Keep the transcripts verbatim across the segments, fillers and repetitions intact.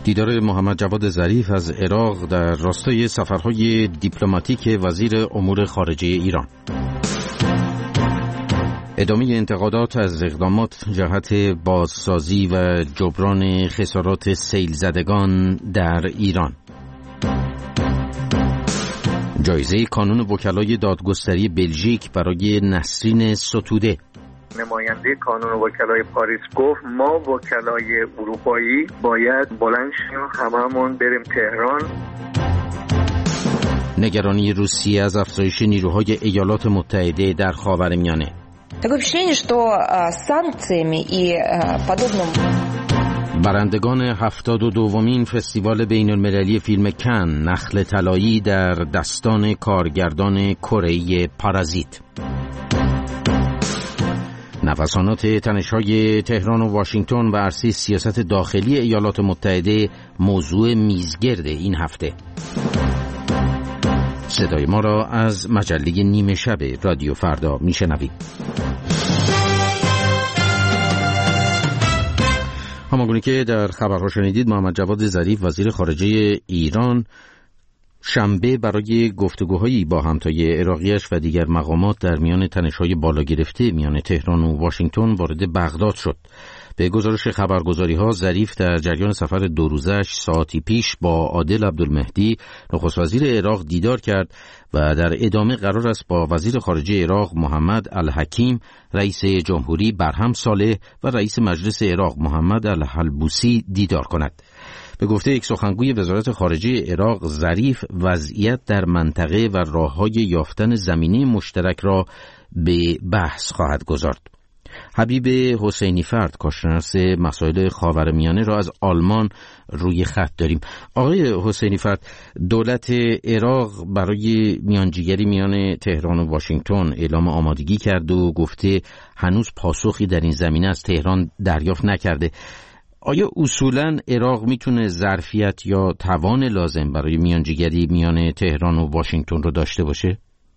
دیدار محمد جواد ظریف از عراق در راستای سفرهای دیپلماتیک وزیر امور خارجه ایران. ادامه انتقادات از اقدامات جهت بازسازی و جبران خسارات سیل زدگان در ایران. جایزه کانون وکلای دادگستری بلژیک برای نسرین ستوده. نماینده کانون وکلای پاریس گفت ما وکلای اروپایی باید بلند شیم هممون بریم تهران. نگرانی روسیه از افزایش نیروهای ایالات متحده در خاورمیانه. Такое впечатление, что санкциями и подобным. برندگان هفتاد و دومین فستیوال بین المللی فیلم کن نخل طلایی در دستان کارگردان کره‌ای پارازیت. نوسانات تنش‌های تهران و واشنگتن و عرصه سیاست داخلی ایالات متحده موضوع میزگرد این هفته. صدای ما را از مجله نیمه شب رادیو فردا میشنوید. همانگونه که در خبرها شنیدید، محمد جواد ظریف وزیر خارجه ایران شنبه برای گفتگوهایی با همتای عراقیش و دیگر مقامات در میان تنش‌های بالا گرفته میان تهران و واشنگتن وارد بغداد شد. به گزارش خبرگزاری‌ها، ظریف در جریان سفر دو روزش ساعتی پیش با عادل عبدالمهدی نخست وزیر عراق دیدار کرد و در ادامه قرار است با وزیر خارجه عراق محمد الحکیم، رئیس جمهوری برهم صالح و رئیس مجلس عراق محمد الحلبوسی دیدار کند. به گفته یک سخنگوی وزارت خارجه عراق، ظریف وضعیت در منطقه و راه‌های یافتن زمینه مشترک را به بحث خواهد گذارد. حبیب حسینی فرد، کارشناس مسائل خاورمیانه، را از آلمان روی خط داریم. آقای حسینی فرد، دولت عراق برای میانجیگری میان تهران و واشنگتن اعلام آمادگی کرد و گفته هنوز پاسخی در این زمینه از تهران دریافت نکرده. آیا اصولاً عراق میتونه ظرفیت یا توان لازم برای میانجیگری میان تهران و واشنگتن رو داشته باشه؟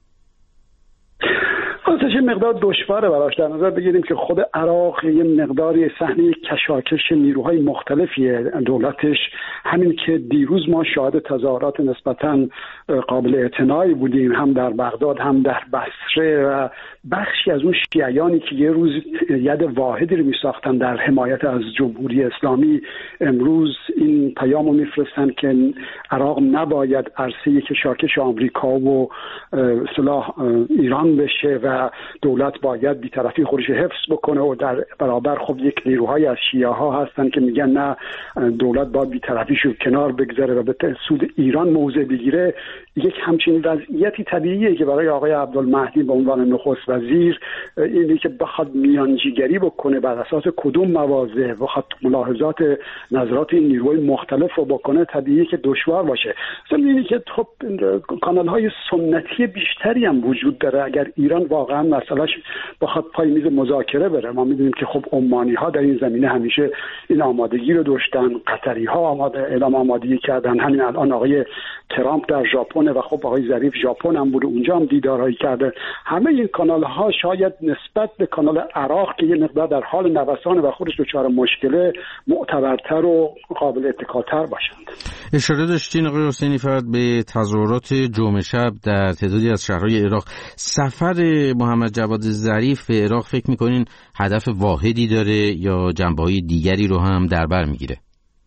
خودش مقدار دشواره براش. در نظر بگیریم که خود عراق یه مقداری صحنه کشاکش نیروهای مختلفیه دولتش، همین که دیروز ما شاهد تظاهرات نسبتاً قابل اعتنایی بودیم، هم در بغداد هم در بصره، و بخشی از اون شیعیانی که یه روز ید واحدی رو میساختن در حمایت از جمهوری اسلامی، امروز این پیامو میفرستن که عراق نباید عرصه کشاکش آمریکا و اصطلاح ایران بشه و دولت باید بی‌طرفی خودش حفظ بکنه، و در برابر خب یک نیروهای از شیعه ها هستن که میگن نه، دولت باید بی‌طرفیشو کنار بگذاره و به سود ایران موضع بگیره. یک همچین وضعیتی طبیعیه که برای آقای عبدالمهدی به عنوان نخست وزیر اینی که بخواد میانجیگری بکنه بر اساس کدوم مواضع، بخواد ملاحظات نظرات این نیروهای مختلف رو بکنه، طبیعیه که دشوار باشه. ضمن اینی که خب کانال‌های سنتی بیشتری هم وجود داره. اگر ایران واقعا مسئلهش بخواد پای میز مذاکره بره، ما میدونیم که خب عمانی‌ها در این زمینه همیشه این آمادگی رو داشتن، قطری‌ها آماده اعلام آمادگی کردن، همین الان آقای ترامپ در ژاپن و خب آقای ظریف ژاپن هم بوده، اونجا هم دیدارهایی کرده. همه این کانال‌ها شاید نسبت به کانال عراق که یه مقدار در حال نوسان و خودش دچار مشکله، معتبرتر و قابل اتکاتر باشند. اشاره داشتین آقای حسینی فرد به تظاهرات جمعه شب در تعدادی از شهرهای عراق. سفر محمد جواد ظریف به عراق فکر می‌کنین هدف واحدی داره یا جنبه‌های دیگری رو هم در بر می‌گیره؟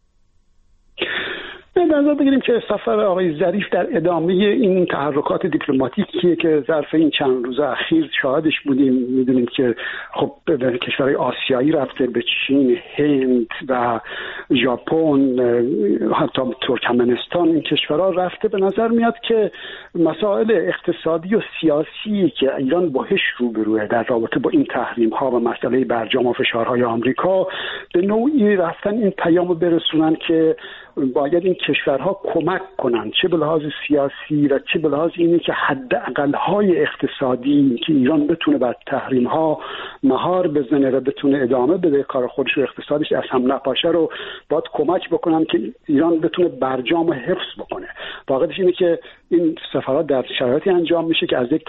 در نظر بگیریم که سفر آقای ظریف در ادامه این تحرکات دیپلماتیکیه که ظرف این چند روز اخیر شاهدش بودیم. میدونیم که خب به کشورهای آسیایی رفته، به چین، هند و ژاپن، حتی ترکمنستان، این کشورها رفته. به نظر میاد که مسائل اقتصادی و سیاسی که ایران باهاش روبروه در رابطه با این تحریم ها و مسئله برجام و فشارهای آمریکا، به نوعی رفتن این پیامو برسونن که باید این کشورها کمک کنند، چه به لحاظ سیاسی و چه به لحاظ اینی که حداقل‌های اقتصادی که ایران بتونه بر تحریم‌ها مهار بزنه و بتونه ادامه بده کار خودش و اقتصادش از هم نپاشه رو باید کمک بکنن که ایران بتونه برجام حفظ بکنه. واقعیتش اینه که این سفرات در شرایطی انجام میشه که از یک طرف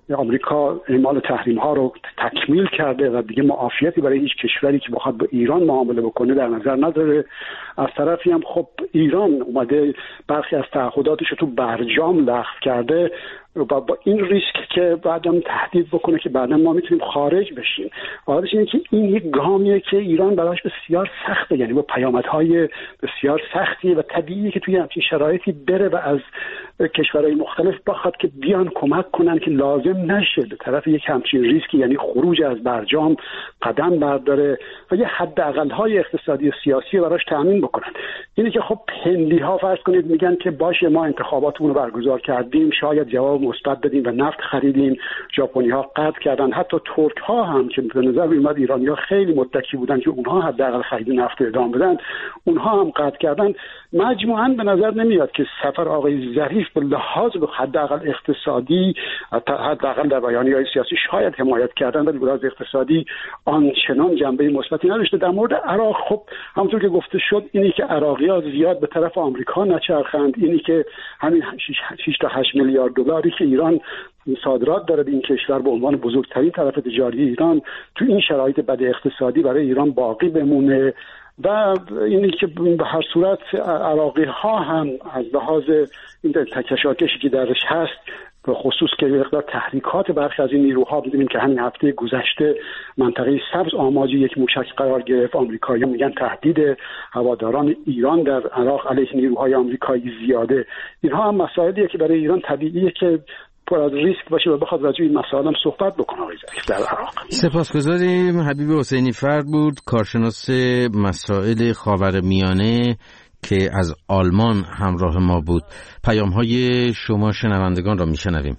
آمریکا اعمال تحریم ها رو تکمیل کرده و دیگه معافیتی برای هیچ کشوری که بخواد با ایران معامله بکنه در نظر نداره. از طرفی هم خب ایران اومده برخی از تعهداتش رو تو برجام لغو کرده و با این ریسک که بعدم تهدید بکنه که بعدا ما میتونیم خارج بشیم. واقعا اینه که این یک گامیه که ایران براش بسیار سخته، یعنی با پیامدهای بسیار سختی و طبیعیه که توی همچین شرایطی بره و از کشورهای مختلف بخواد که بیان کمک کنن که لازم نشه به طرف یک همچین ریسکی، یعنی خروج از برجام قدم برداره و یه حداقل‌های اقتصادی و سیاسی براش تامین بکنن. اینه که خب هندی‌ها فرض کنید میگن که باشه ما انتخاباتمون رو برگزار کردیم، شاید جواب مثبت بدیم و نفت خریدیم. ژاپنی‌ها قطع کردن، حتی ترک‌ها هم که به نظر میاد ایرانی‌ها خیلی متکی بودن که اونها حداقل خرید نفت ادامه بدن، اونها هم قطع کردن. مجموعاً به نظر نمیاد که سفر آقای ظریف به لحاظ به حداقل اقتصادی، حداقل در بیانیه‌های سیاسی شاید حمایت کردن، ولی به لحاظ اقتصادی آنچنان جنبه مثبتی نداشته. در مورد عراق خب همونطور که گفته شد اینی که عراقی‌ها زیاد به طرف آمریکا نچرخند، اینی که همین شش تا هشت میلیارد دلاری که ایران صادرات داره به این کشور به عنوان بزرگترین طرف تجاری ایران تو این شرایط بد اقتصادی برای ایران باقی بمونه و اینی که به هر صورت عراقی ها هم از لحاظ این کشاکشی که درش هست، به خصوص که مقدار تحریکات برخی از این نیروها دیدیم که همین هفته گذشته منطقه سبز آماج یک موشک قرار گرفت. آمریکایی‌ها میگن تهدید هواداران ایران در عراق علیه نیروهای آمریکایی زیاده. اینها هم مسائلیه که برای ایران طبیعیه که پر از ریسک باشه و بخواد راجع به این مسائل هم صحبت بکنه آقای ظریف در عراق. سپاسگزاریم. حبیب حسینی فرد بود، کارشناس مسائل خاورمیانه که از آلمان همراه ما بود. پیام‌های شما شنوندگان را میشنویم.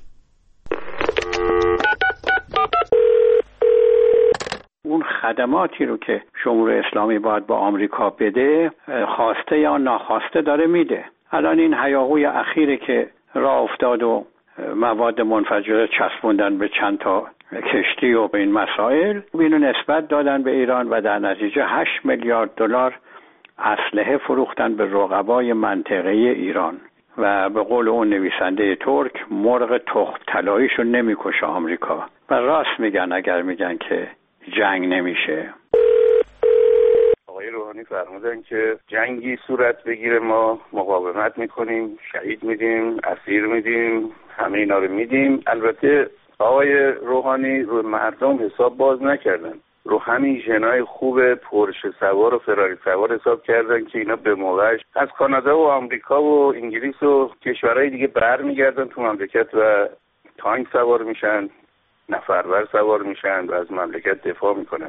اون خدماتی رو که جمهوری اسلامی باید با آمریکا بده، خواسته یا ناخواسته داره میده. الان این هیاهوی اخیری که راه افتاد و مواد منفجره چسبوندن به چند تا کشتی و به این مسائل، اینو نسبت دادن به ایران و در نتیجه هشت میلیارد دلار اسلحه فروختن به رقبای منطقه ایران و به قول اون نویسنده ترک مرغ تخم طلاییشو نمیکشه آمریکا. و راست میگن اگر میگن که جنگ نمیشه. آقای روحانی فرمودن که جنگی صورت بگیره ما مقاومت میکنیم، شهید میدیم، اسیر میدیم، همه اینا رو میدیم. البته آقای روحانی رو مردم حساب باز نکردن، رو همین ژنای خوب پورش سوار و فراری سوار حساب کردن که اینا به موقعش از کانادا و آمریکا و انگلیس و کشورهای دیگه بر میگردن تو مملکت و تانک سوار میشن، نفرور سوار میشن و از مملکت دفاع میکنن.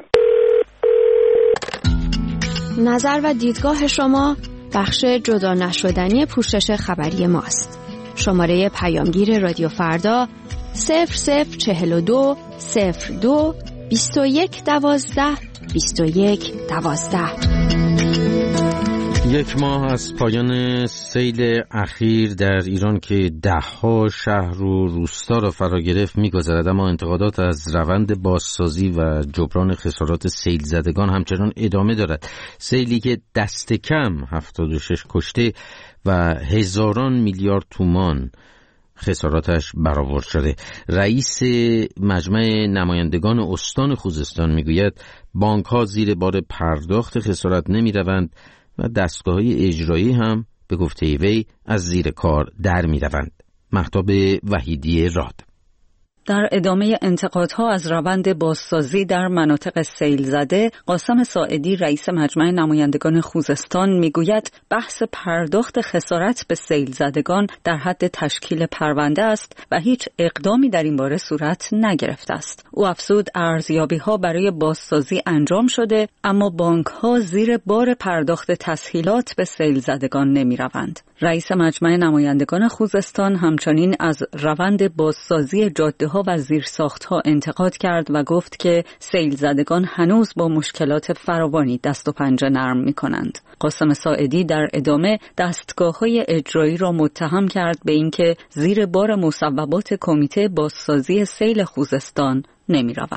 نظر و دیدگاه شما بخش جدا نشدنی پوشش خبری ماست. شماره پیامگیر رادیو فردا صفر صفر چهل و دو صفر دو بیست و یک دوازده بیست و یک دوازده. یک ماه از پایان سیل اخیر در ایران که ده‌ها شهر و روستا را فرا گرفت می‌گذرد، اما انتقادات از روند بازسازی و جبران خسارات سیل زدگان همچنان ادامه دارد. سیلی که دست کم هفتاد و شش کشته و هزاران میلیارد تومان خساراتش برآورد شده. رئیس مجمع نمایندگان استان خوزستان میگوید بانک‌ها زیر بار پرداخت خسارت نمی‌روند و دستگاه‌های اجرایی هم به گفته وی از زیر کار در می‌روند. مهتاب وحیدی راد. در ادامه انتقادها از روند بازسازی در مناطق سیل زده، قاسم ساعدی رئیس مجمع نمایندگان خوزستان میگوید بحث پرداخت خسارت به سیل زدگان در حد تشکیل پرونده است و هیچ اقدامی در این باره صورت نگرفته است. او افزود ارزیابی‌ها برای بازسازی انجام شده، اما بانک‌ها زیر بار پرداخت تسهیلات به سیل زدگان نمی‌روند. رئیس مجمع نمایندگان خوزستان همچنین از روند بازسازی جاده‌ها و زیرساخت‌ها انتقاد کرد و گفت که سیل زدگان هنوز با مشکلات فراوانی دست و پنجه نرم می‌کنند. قاسم ساعدی در ادامه دستگاه‌های اجرایی را متهم کرد به اینکه زیر بار مصوبات کمیته بازسازی سیل خوزستان نمی‌روند.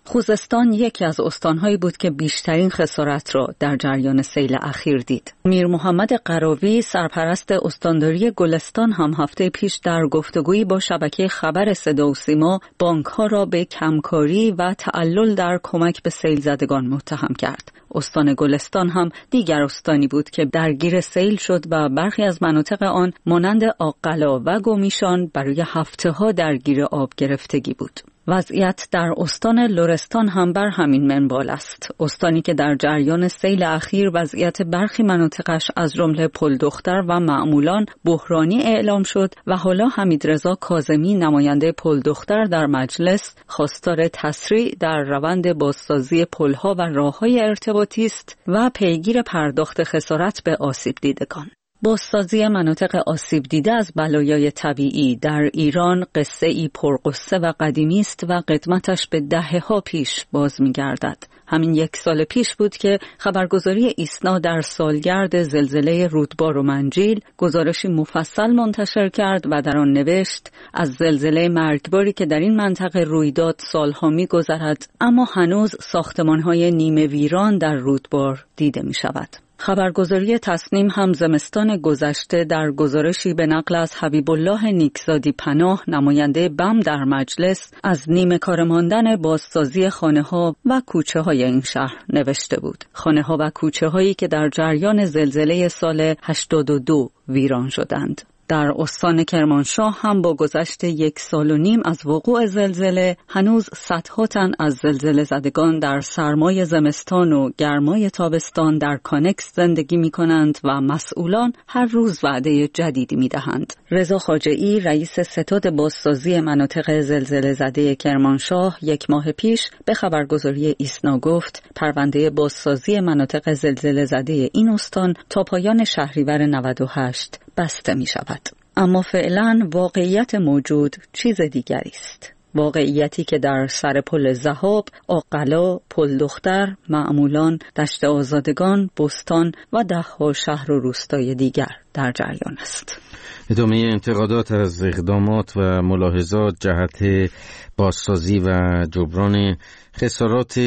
خوزستان یکی از استانهایی بود که بیشترین خسارت را در جریان سیل اخیر دید. میر محمد قراوی سرپرست استانداری گلستان هم هفته پیش در گفتگویی با شبکه خبر صدا و سیما بانک‌ها را به کمکاری و تعلل در کمک به سیل زدگان متهم کرد. استان گلستان هم دیگر استانی بود که درگیر سیل شد و برخی از مناطق آن مانند آقلا و گومیشان برای هفته‌ها درگیر آب گرفتگی بود. وضعیت در استان لرستان هم بر همین منوال است. استانی که در جریان سیل اخیر وضعیت برخی مناطقش از جمله پلدختر و معمولان بحرانی اعلام شد و حالا حمیدرضا کاظمی نماینده پلدختر در مجلس خواستار تسریع در روند بازسازی پلها و راههای ارتباطی است و پیگیر پرداخت خسارت به آسیب دیدگان. بازسازی مناطق آسیب دیده از بلایای طبیعی در ایران قصه ای پرقصه و قدیمی است و قدمتش به دهه‌ها پیش باز می‌گردد. همین یک سال پیش بود که خبرگزاری ایسنا در سالگرد زلزله رودبار و منجیل گزارشی مفصل منتشر کرد و در آن نوشت از زلزله مرگباری که در این منطقه روی داد سالها می‌گذرد، اما هنوز ساختمان‌های نیمه ویران در رودبار دیده می‌شود. خبرگزاری تصنیم هم زمستان گذشته در گزارشی به نقل از حبیب الله نیکزادی پناه نماینده بم در مجلس از نیمه کار ماندن بازسازی خانه‌ها و کوچه‌های این شهر نوشته بود. خانه‌ها و کوچه‌هایی که در جریان زلزله سال هشتاد و دو ویران شدند. در استان کرمانشاه هم با گذشت یک سال و نیم از وقوع زلزله هنوز صدها تن از زلزله زدگان در سرمای زمستان و گرمای تابستان در کانکس زندگی می کنند و مسئولان هر روز وعده جدیدی می دهند. رضا خاجه‌ای رئیس ستاد بازسازی مناطق زلزله زده کرمانشاه یک ماه پیش به خبرگزاری ایسنا گفت پرونده بازسازی مناطق زلزله زده این استان تا پایان شهریور نود و هشت بسته می شود. اما فعلا واقعیت موجود چیز دیگری است. واقعیتی که در سر پل ذهاب، آقلا، پل دختر، معمولان، دشت آزادگان، بستان و ده‌ها شهر و روستای دیگر در جریان است. ادامه انتقادات از اقدامات و ملاحظات جهت بازسازی و جبران خسارات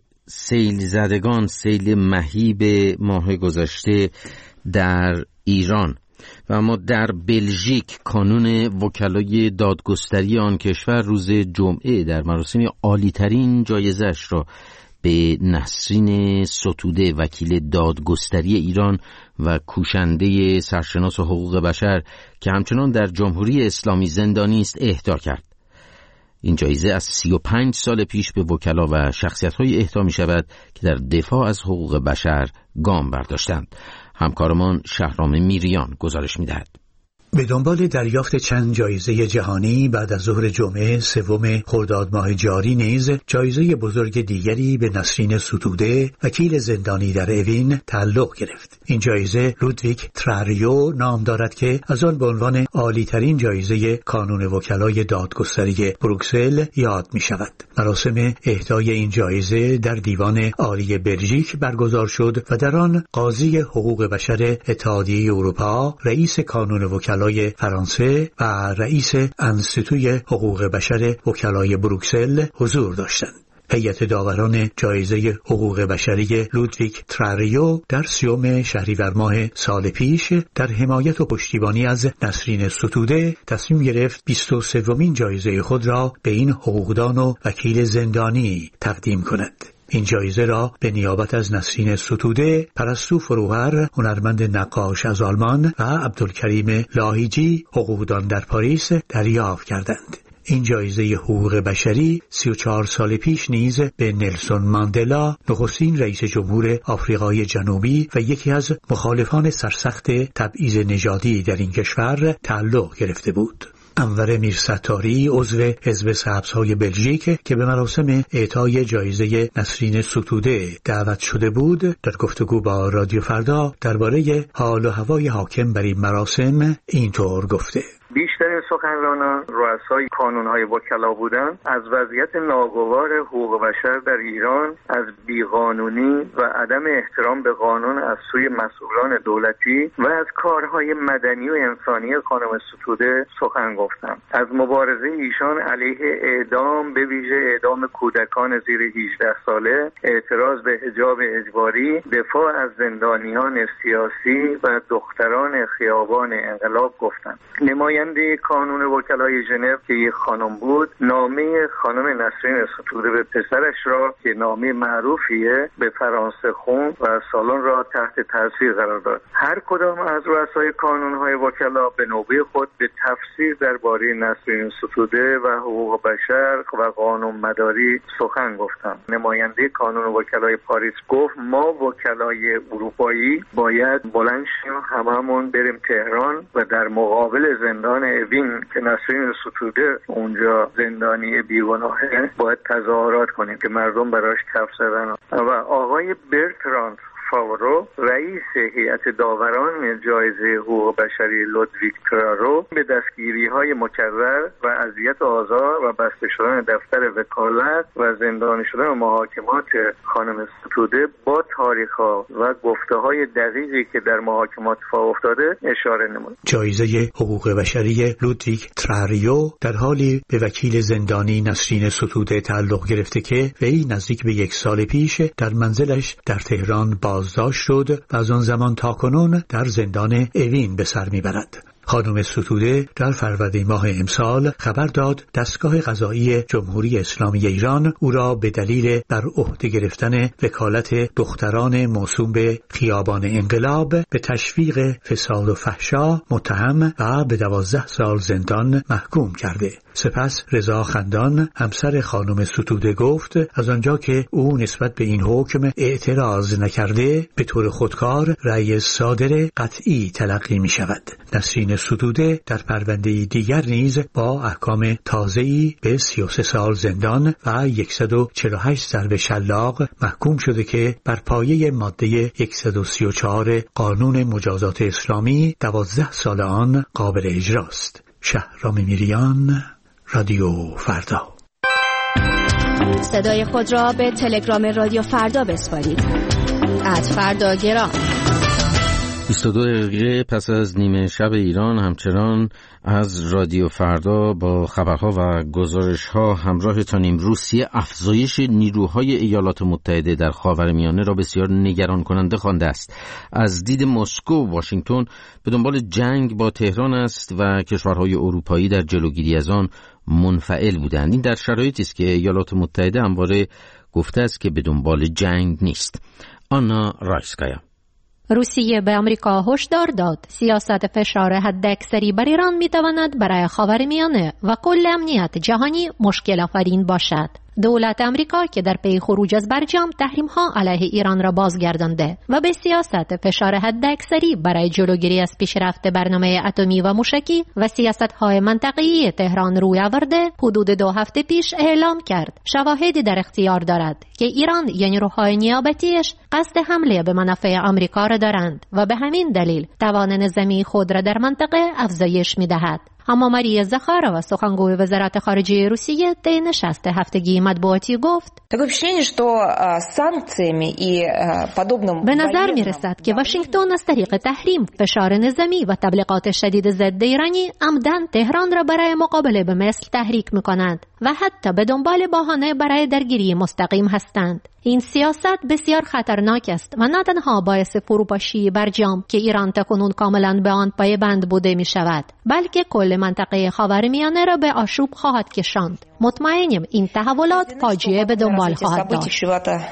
سیل زدگان، سیل مهیب ماه گذشته در ایران. و اما در بلژیک کانون وکلای دادگستری آن کشور روز جمعه در مراسم عالی‌ترین جایزه‌اش را به نسرین ستوده وکیل دادگستری ایران و کوشنده سرشناس حقوق بشر که همچنان در جمهوری اسلامی زندانی است اهدا کرد. این جایزه از سی و پنج سال پیش به وکلا و شخصیت‌های اهدا می‌شود که در دفاع از حقوق بشر گام برداشتند. همکارمان شهرام میریان گزارش می‌دهد. به دنبال دریافت چند جایزه جهانی بعد از ظهر جمعه سوم خرداد ماه جاری نیز جایزه بزرگ دیگری به نسرین ستوده وکیل زندانی در اوین تعلق گرفت. این جایزه لودویگ تراریو نام دارد که از آن به عنوان عالی‌ترین جایزه کانون وکلای دادگستری بروکسل یاد می شود. مراسم اهدای این جایزه در دیوان عالی بلژیک برگزار شد و در آن قاضی حقوق بشر اتحادیه اروپا، رئیس کانون وکلای فرانسه و رئیس انستیتوی حقوق بشر وکلای بروکسل حضور داشتند. هیئت داوران جایزه حقوق بشری لودویگ تراریو در سیوم شهریور ماه سال پیش در حمایت و پشتیبانی از نسرین ستوده تصمیم گرفت بیست و سومین جایزه خود را به این حقوقدان و وکیل زندانی تقدیم کند. این جایزه را به نیابت از نسرین ستوده، پرستو فروهر هنرمند نقاش از آلمان و عبدالکریم لاهیجی حقوقدان در پاریس دریافت کردند. این جایزه حقوق بشری سی و چهار سال پیش نیز به نلسون ماندلا، نخستین رئیس جمهور آفریقای جنوبی و یکی از مخالفان سرسخت تبعیض نژادی در این کشور تعلق گرفته بود. انور میرستاری عضو حزب سبزهای بلژیک که به مراسم اعطای جایزه نسرین ستوده دعوت شده بود در گفتگو با رادیو فردا درباره حال و هوای حاکم بر این مراسم اینطور گفته: بیشترین سخنرانان رؤسای کانونهای وکلا بودند، از وضعیت ناگوار حقوق بشر در ایران، از بیقانونی و عدم احترام به قانون از سوی مسئولان دولتی و از کارهای مدنی و انسانی خانم ستوده سخن گفتند. از مبارزه ایشان علیه اعدام، به ویژه اعدام کودکان زیر هجده ساله، اعتراض به حجاب اجباری، دفاع از زندانیان سیاسی و دختران خیابان انقلاب گفتند. نماینده کانون وکلای ژنو که یک خانم بود، نامه خانم نسرین ستوده به پسرش را که نامه معروفیه به فرانسه خوند و سالن را تحت تاثیر قرار داد. هر کدام از رؤسای کانونهای وکلا به نوبه خود به تفسیر درباره نسرین ستوده و حقوق بشر و قانون مداری سخن گفتند. نماینده کانون وکلای پاریس گفت ما وکلای اروپایی باید بلند شیم، هممون بریم تهران و در مقابل زندان اوین که نسرین ستوده اونجا زندانی بیگناهه باید تظاهرات کنیم که مردم براش کف زدن. و آقای برتراند فاورو، رئیس هیئت داوران جایزه حقوق بشری لودویگ ترارو، به دستگیری‌های مکرر و اذیت و آزار و بسته شدن دفتر وکالت و زندانی شدن محاکمات خانم ستوده با تاریخ‌ها و گفته‌های دقیقی که در محاکمات اتفاق افتاده اشاره نمود. جایزه حقوق بشری لودویگ تراریو در حالی به وکیل زندانی نسرین ستوده تعلق گرفته که وی نزدیک به یک سال پیش در منزلش در تهران بازداشت شد و از آن زمان تا کنون در زندان اوین به سر میبرد. خانم ستوده در فروردین ماه امسال خبر داد دستگاه قضایی جمهوری اسلامی ایران او را به دلیل بر عهده گرفتن وکالت دختران موسوم به خیابان انقلاب به تشویق فساد و فحشا متهم و به دوازده سال زندان محکوم کرده. سپس رضا خندان همسر خانم ستوده گفت از آنجا که او نسبت به این حکم اعتراض نکرده به طور خودکار رأی صادر قطعی تلقی می شود. نسرین ستوده در پرونده دیگر نیز با احکام تازه‌ای به سی و سه سال زندان و صد و چهل و هشت ضرب شلاق محکوم شده که بر پایه ماده صد و سی و چهار قانون مجازات اسلامی دوازده سال آن قابل اجراست. شهرام میریان، رادیو فردا. صدای خود را به تلگرام رادیو فردا بسپارید. ات فردا گرام. بیست و دو دقیقه پس از نیمه شب ایران همچنان از رادیو فردا با خبرها و گزارش‌ها همراهتانیم. روسیه افزایش نیروهای ایالات متحده در خاورمیانه را بسیار نگران کننده خوانده است. از دید مسکو و واشنگتن به دنبال جنگ با تهران است و کشورهای اروپایی در جلوگیری از آن منفعل بودند. این در شرایطی است که ایالات متحده همواره گفته است که به دنبال جنگ نیست. آنا رایسکایا. روسیه به آمریکا هشدار داد سیاست فشار حداکثری بر ایران می‌تواند برای خاورمیانه و کل امنیت جهانی مشکل آفرین باشد. دولت آمریکا که در پی خروج از برجام تحریم‌ها علیه ایران را بازگردانده و به سیاست فشار حداکثری برای جلوگیری از پیشرفت برنامه اتمی و موشکی و سیاست‌های منطقه‌ای تهران روی آورده، حدود دو هفته پیش اعلام کرد شواهدی در اختیار دارد که ایران یا نیروهای نیابتیش قصد حمله به منافع آمریکا را دارند و به همین دلیل توان نظامی خود را در منطقه افزایش می‌دهد. اما ماریا زخارова سخنگوی وزارت خارجه روسیه در نشست هفتگی مطبوعاتی گفت به نظر می رسد که واشنگتن از طریق تحریم، فشار نظامی و تبلیغات شدید ضد ایرانی عمدن تهران را برای مقابله به مثل تحریک می کند و حتی به دنبال بهانه برای درگیری مستقیم هستند. این سیاست بسیار خطرناک است و نه تنها باعث فروپاشی برجام که ایران تاکنون کاملا به آن پایبند بوده می شود، بلکه کل منطقه خاورمیانه را به آشوب خواهد کشاند. مطمئنیم این تحولات فاجعه به دنبال خواهد داشت.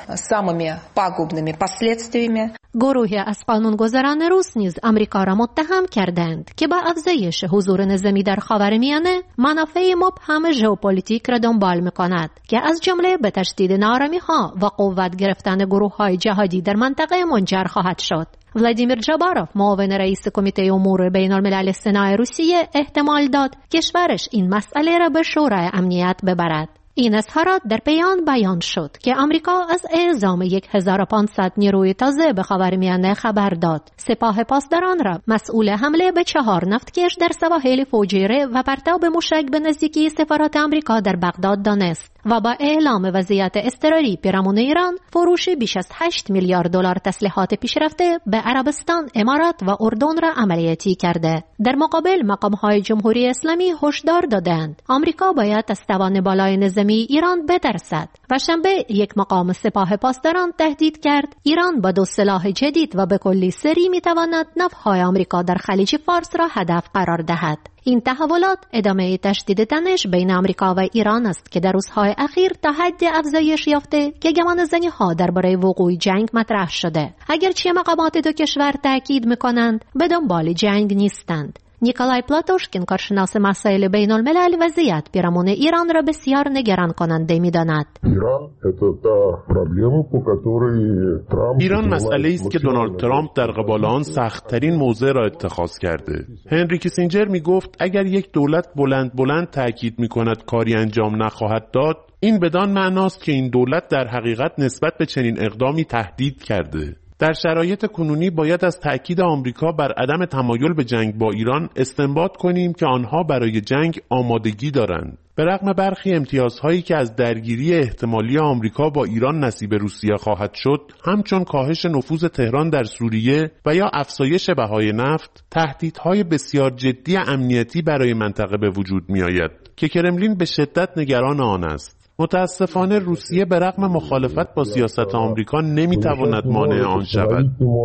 گروهی از قانونگذاران روس نیز آمریکا را متهم کردند که با افزایش حضور نظامی در خاورمیانه منافع مبهم ژئوپلیتیک را دنبال می‌کند که از جمله به تشدید ناآرامی‌ها و قوت گرفتن گروه‌های جهادی در منطقه منجر خواهد شد. ولادیمیر جاباروف، معاون رئیس کمیته امور بین الملل سنا روسیه، احتمال داد کشورش این مسئله را به شورای امنیت ببرد. این اظهارات در پیان بیان شد که آمریکا از اعزام هزار و پانصد نیروی تازه به خاورمیانه خبر داد. سپاه پاسداران را مسئول حمله به چهار نفتکش در سواحل فوجیره و پرتاب موشک به نزدیکی سفارت آمریکا در بغداد دانست و با اعلام وضعیت اضطراری پیرامون ایران فروش بیش از هشت میلیارد دلار تسلیحات پیشرفته به عربستان، امارات و اردن را عملیاتی کرده. در مقابل مقام‌های جمهوری اسلامی هشدار دادند آمریکا باید از توان بالای نظامی ایران بترسد و شنبه یک مقام سپاه پاسداران تهدید کرد ایران با دو سلاح جدید و به کلی سری میتواند نفع‌های آمریکا در خلیج فارس را هدف قرار دهد. این تحولات ادامه تشدید تنش بین آمریکا و ایران است که در روزهای اخیر تا حد افزایش یافته که گمانه‌زنی‌ها درباره وقوع جنگ مطرح شده. اگرچه مقامات دو کشور تاکید می‌کنند به دنبال جنگ نیستند. نیکولای پلاتوشکین، کارشناس مسائل بین الملل، وضعیت پیرامون ایران را بسیار نگران کننده می‌داند. ایران مسئله است که دونالد ترامپ در قبال آن سخت‌ترین موضع را اتخاذ کرده. هنری کیسینجر می‌گفت اگر یک دولت بلند بلند تاکید می‌کند کاری انجام نخواهد داد، این بدان معناست که این دولت در حقیقت نسبت به چنین اقدامی تهدید کرده. در شرایط کنونی باید از تأکید آمریکا بر عدم تمایل به جنگ با ایران استنباط کنیم که آنها برای جنگ آمادگی دارند. به رغم برخی امتیازهایی که از درگیری احتمالی آمریکا با ایران نصیب روسیه خواهد شد، همچون کاهش نفوذ تهران در سوریه و یا افزایش بهای نفت، تهدیدهای بسیار جدی امنیتی برای منطقه به وجود می‌آید که کرملین به شدت نگران آن است. متاسفانه روسیه به رغم مخالفت با سیاست آمریکا نمیتواند مانع آن شود.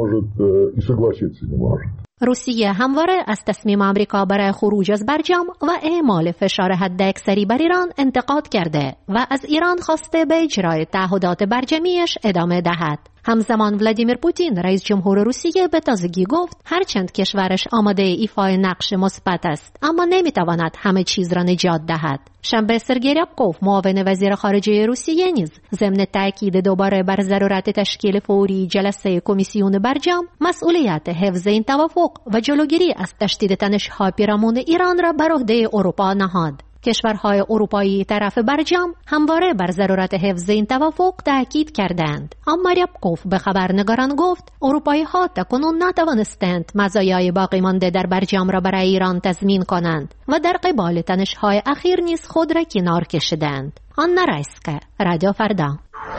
روسیه همواره از تصمیم آمریکا برای خروج از برجام و اعمال فشار حداکثری بر ایران انتقاد کرده و از ایران خواسته به اجرای تعهدات برجامیش ادامه دهد. همزمان ولادیمیر پوتین، رئیس جمهور روسیه، به تازگی گفت هرچند کشورش آماده ایفای نقش مثبت است، اما نمیتواند همه چیز را نجات دهد. شنبه سرگئی ریابکوف، معاون وزیر خارجه روسیه، نیز ضمن تاکید دوباره بر ضرورت تشکیل فوری جلسه کمیسیون برجام، مسئولیت حفظ این توافق و جلوگیری از تشدید تنش‌ها پیرامون ایران را بر عهده اروپا نهاد. کشورهای اروپایی طرف برجام همواره بر ضرورت حفظ این توافق تاکید کردند. اما ریابکوف به خبرنگاران گفت اروپایی‌ها تاکنون نتوانستند مزایای باقی مانده در برجام را برای ایران تضمین کنند و در قبال تنش‌های اخیر نیز خود را کنار کشیدند. آنا رایسکا، رادیو فردا.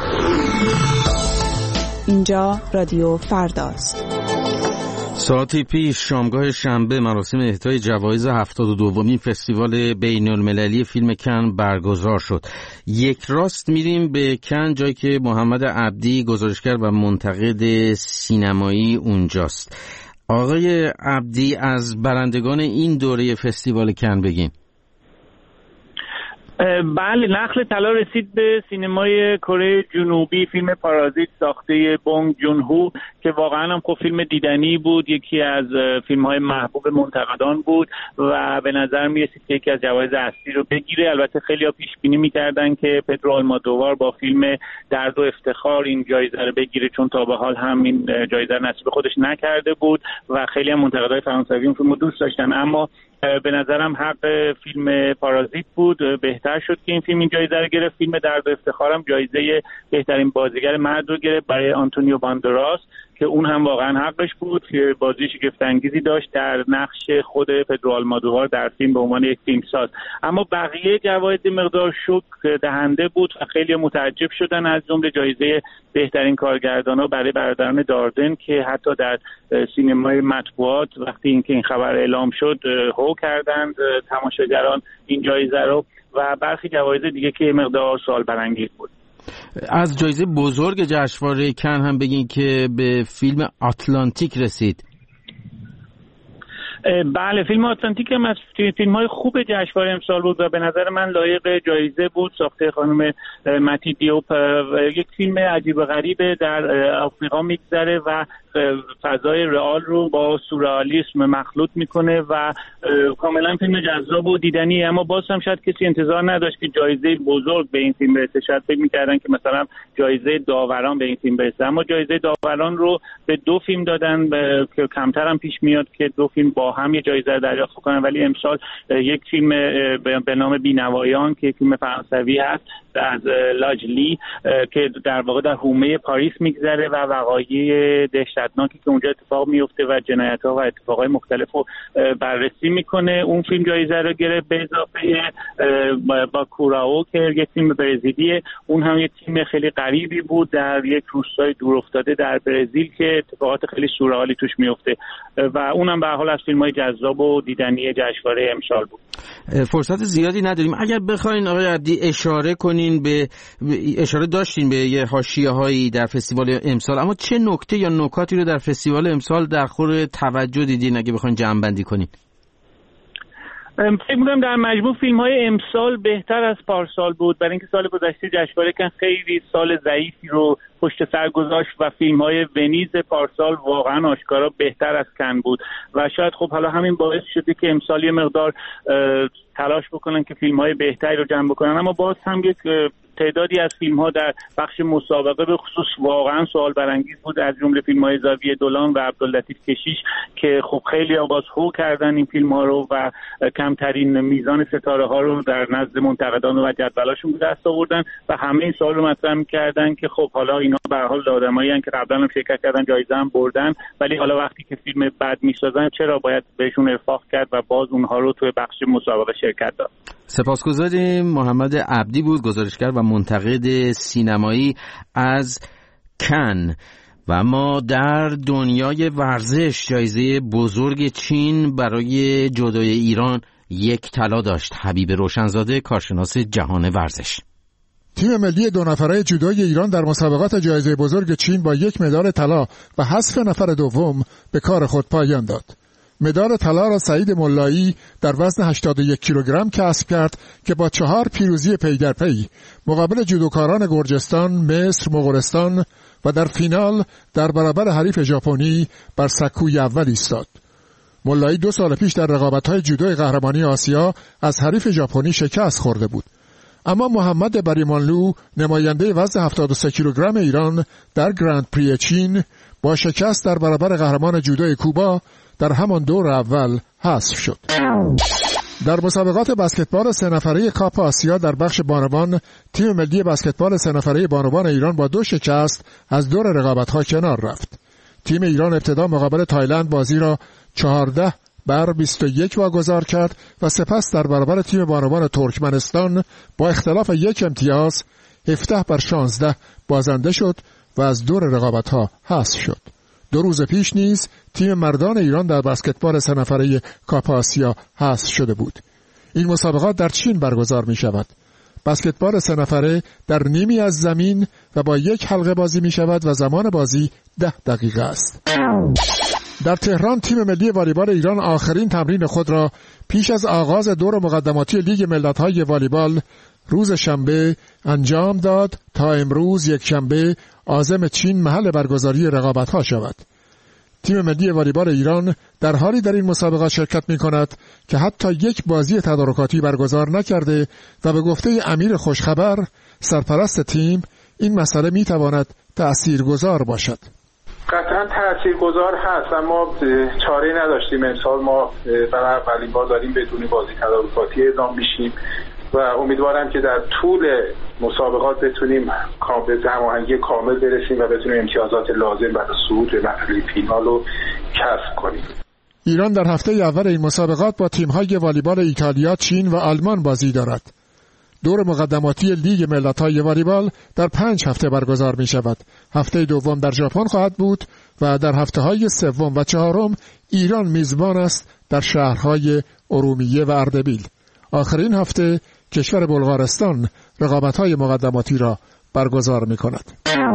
اینجا رادیو فرداست. ساعتی پیش شامگاه شنبه مراسم اهدای جوایز هفتاد و دومین فستیوال بین المللی فیلم کن برگزار شد. یک راست میریم به کن، جایی که محمد عبدی، گزارشگر و منتقد سینمایی اونجاست. آقای عبدی، از برندگان این دوره فستیوال کن بگین. بله، نخل طلا رسید به سینمای کره جنوبی. فیلم پارازیت ساخته بونگ جون هو که واقعا هم خب فیلم دیدنی بود، یکی از فیلم‌های محبوب منتقدان بود و به نظر می‌رسید که یکی از جوایز اصلی رو بگیره. البته خیلی‌ها پیش بینی می‌کردن که پدرو آلمودوار با فیلم درد و افتخار این جایزه رو بگیره، چون تا به حال هم این جایزه نصیب خودش نکرده بود و خیلی هم منتقدای فرانسوی این فیلم رو دوست داشتن. اما به نظرم حق فیلم پارازیت بود. بهتر شد که این فیلم این جایزه رو گرفت. فیلم درد و افتخارم جایزه بهترین بازیگر مرد رو گرفت برای آنتونیو باندراس که اون هم واقعا حقش بود که بازی شگفت انگیزی داشت در نقش خود پدرو آلمودوار در فیلم به عنوان یک فیلمساز. اما بقیه جوایز مقدار شوک دهنده بود و خیلی متعجب شدن، از جمله جایزه بهترین کارگردانا برای برادران داردن که حتی در سینمای مطبوعات وقتی اینکه این خبر اعلام شد هو کردند تماشاگران این جایزه رو، و برخی جوایز دیگه که مقدار سوال برانگیز بود. از جایزه بزرگ جشنواره کن هم بگین که به فیلم آتلانتیک رسید. بله، فیلم آتلانتیک هم از فیلم‌های خوب جشنواره امسال بود و به نظر من لایق جایزه بود. ساخته خانم متی دیوپ، یک فیلم عجیب و غریبه، در آفریقا میگذره و فضای رئال رو با سورئالیسم مخلوط میکنه و کاملا فیلم جذاب و دیدنی. اما باز هم شاید کسی انتظار نداشت که جایزه بزرگ به این فیلم برسه. شاید فکر میکردن که مثلا جایزه داوران به این فیلم برسه، اما جایزه داوران رو به دو فیلم دادن که کمتر هم پیش میاد که دو فیلم با هم یه جایزه رو دریافت کنن. ولی امسال یک فیلم به نام بینوایان که فیلم فرانسوی هست از لاجلی که در واقع در حومه پاریس میگذره و وقایع دهشتناکی که اونجا اتفاق میفته و جنایت‌ها و اتفاقای مختلف رو بررسی میکنه، اون فیلم جایزه رو گرفت. به اضافه با کوراو که یک فیلم برزیلیه، اون هم یک تیم خیلی غریبی بود در یک روستای دورافتاده در برزیل که اتفاقات خیلی سورئالی توش میفته و اونم به هر حال از فیلم‌های جذاب و دیدنی جشنواره امسال بود. فرصت زیادی نداریم. اگر بخواین آقای عبدی اشاره کنین به اشاره داشتین به یه حاشیه‌هایی در فستیوال امسال، اما چه نکته یا نکاتی رو در فستیوال امسال در خور توجه دیدین اگه بخواین جمع‌بندی کنین؟ فکر می‌کنم در مجموع فیلم‌های امسال بهتر از پارسال بود، برای اینکه سال گذشته جشنواره کن خیلی سال ضعیفی رو پشت سر گذاشت و فیلم‌های ونیز پارسال واقعا آشکارا بهتر از کن بود و شاید خب حالا همین باعث شده که امسال یه مقدار تلاش بکنن که فیلم‌های بهتری رو جمع بکنن. اما باز هم یک تعدادی از فیلم‌ها در بخش مسابقه به خصوص واقعا سوال برانگیز بود، از جمله فیلم‌های زاویه دولان و عبداللطیف کشیش که خب خیلی آغاز هو کردن این فیلم‌ها رو و کمترین میزان ستاره‌ها رو در نزد منتقدان و جدولاشون به دست آوردن و همه این سوال رو مطرح می‌کردن که خب حالا اینا به هر حال آدمایی ان که قبلا هم شرکت کردن، جایزه هم بردن، ولی حالا وقتی که فیلم بد می‌سازن چرا باید بهشون ارفاق کرد و باز اونها رو توی بخش مسابقه شرکت داد. سپاسگزاریم. محمد عبدی بود، گزارشگر و منتقد سینمایی از کن. و ما در دنیای ورزش جایزه بزرگ چین برای جودوی ایران یک طلا داشت. حبیب روشنزاده، کارشناس جهان ورزش. تیم ملی دو نفره جودوی ایران در مسابقات جایزه بزرگ چین با یک مدال طلا و حذف نفر دوم به کار خود پایان داد. مدال طلا را سعید ملایی در وزن هشتاد و یک کیلوگرم کسب کرد که با چهار پیروزی پی در پی مقابل جودوکاران گرجستان، مصر، مغولستان و در فینال در برابر حریف ژاپنی بر سکوی اول ایستاد. ملایی دو سال پیش در رقابت‌های جودوی قهرمانی آسیا از حریف ژاپنی شکست خورده بود. اما محمد بریمانلو، نماینده وزن هفتاد و سه کیلوگرم ایران در گرند پری چین، با شکست در برابر قهرمان جودوی کوبا در همان دور اول حذف شد. در مسابقات بسکتبال سه نفره کاپ آسیا در بخش بانوان، تیم ملی بسکتبال سه نفره بانوان ایران با دو شکست از دور رقابت‌ها کنار رفت. تیم ایران ابتدا مقابل تایلند بازی را چهارده بر بیست و یک واگذار کرد و سپس در برابر تیم بانوان ترکمنستان با اختلاف یک امتیاز هفده بر شانزده بازنده شد و از دور رقابت‌ها حذف شد. دو روز پیش نیز تیم مردان ایران در بسکتبال سه نفره کاپ آسیا حذف شده بود. این مسابقات در چین برگزار می شود. بسکتبال سه نفره در نیمی از زمین و با یک حلقه بازی می شود و زمان بازی ده دقیقه است. در تهران تیم ملی والیبال ایران آخرین تمرین خود را پیش از آغاز دور مقدماتی لیگ ملت‌های والیبال روز شنبه انجام داد تا امروز یک شنبه عازم چین محل برگزاری رقابت‌ها شود. تیم ملی والیبال ایران در حالی در این مسابقات شرکت می‌کند که حتی یک بازی تدارکاتی برگزار نکرده و به گفته امیر خوشخبر سرپرست تیم این مسئله می‌تواند تأثیرگذار باشد. قطعا تأثیرگذار هست، اما چاره‌ای نداشتیم. امسال ما برای اولین بار داریم بدون بازی تدارکاتی اعلام میشیم و امیدوارم که در طول مسابقات بتونیم به هماهنگی کامل برسیم و بتونیم امتیازات لازم برای صعود به مرحله فینال رو کسب کنیم. ایران در هفته اول این مسابقات با تیم‌های والیبال ایتالیا، چین و آلمان بازی دارد. دور مقدماتی لیگ ملت‌های والیبال در پنج هفته برگزار می شود. هفته دوم در ژاپن خواهد بود و در هفته‌های سوم و چهارم ایران میزبان است در شهرهای ارومیه و اردبیل. آخرین هفته کشور بلغارستان رقابت‌های مقدماتی را برگزار می‌کند.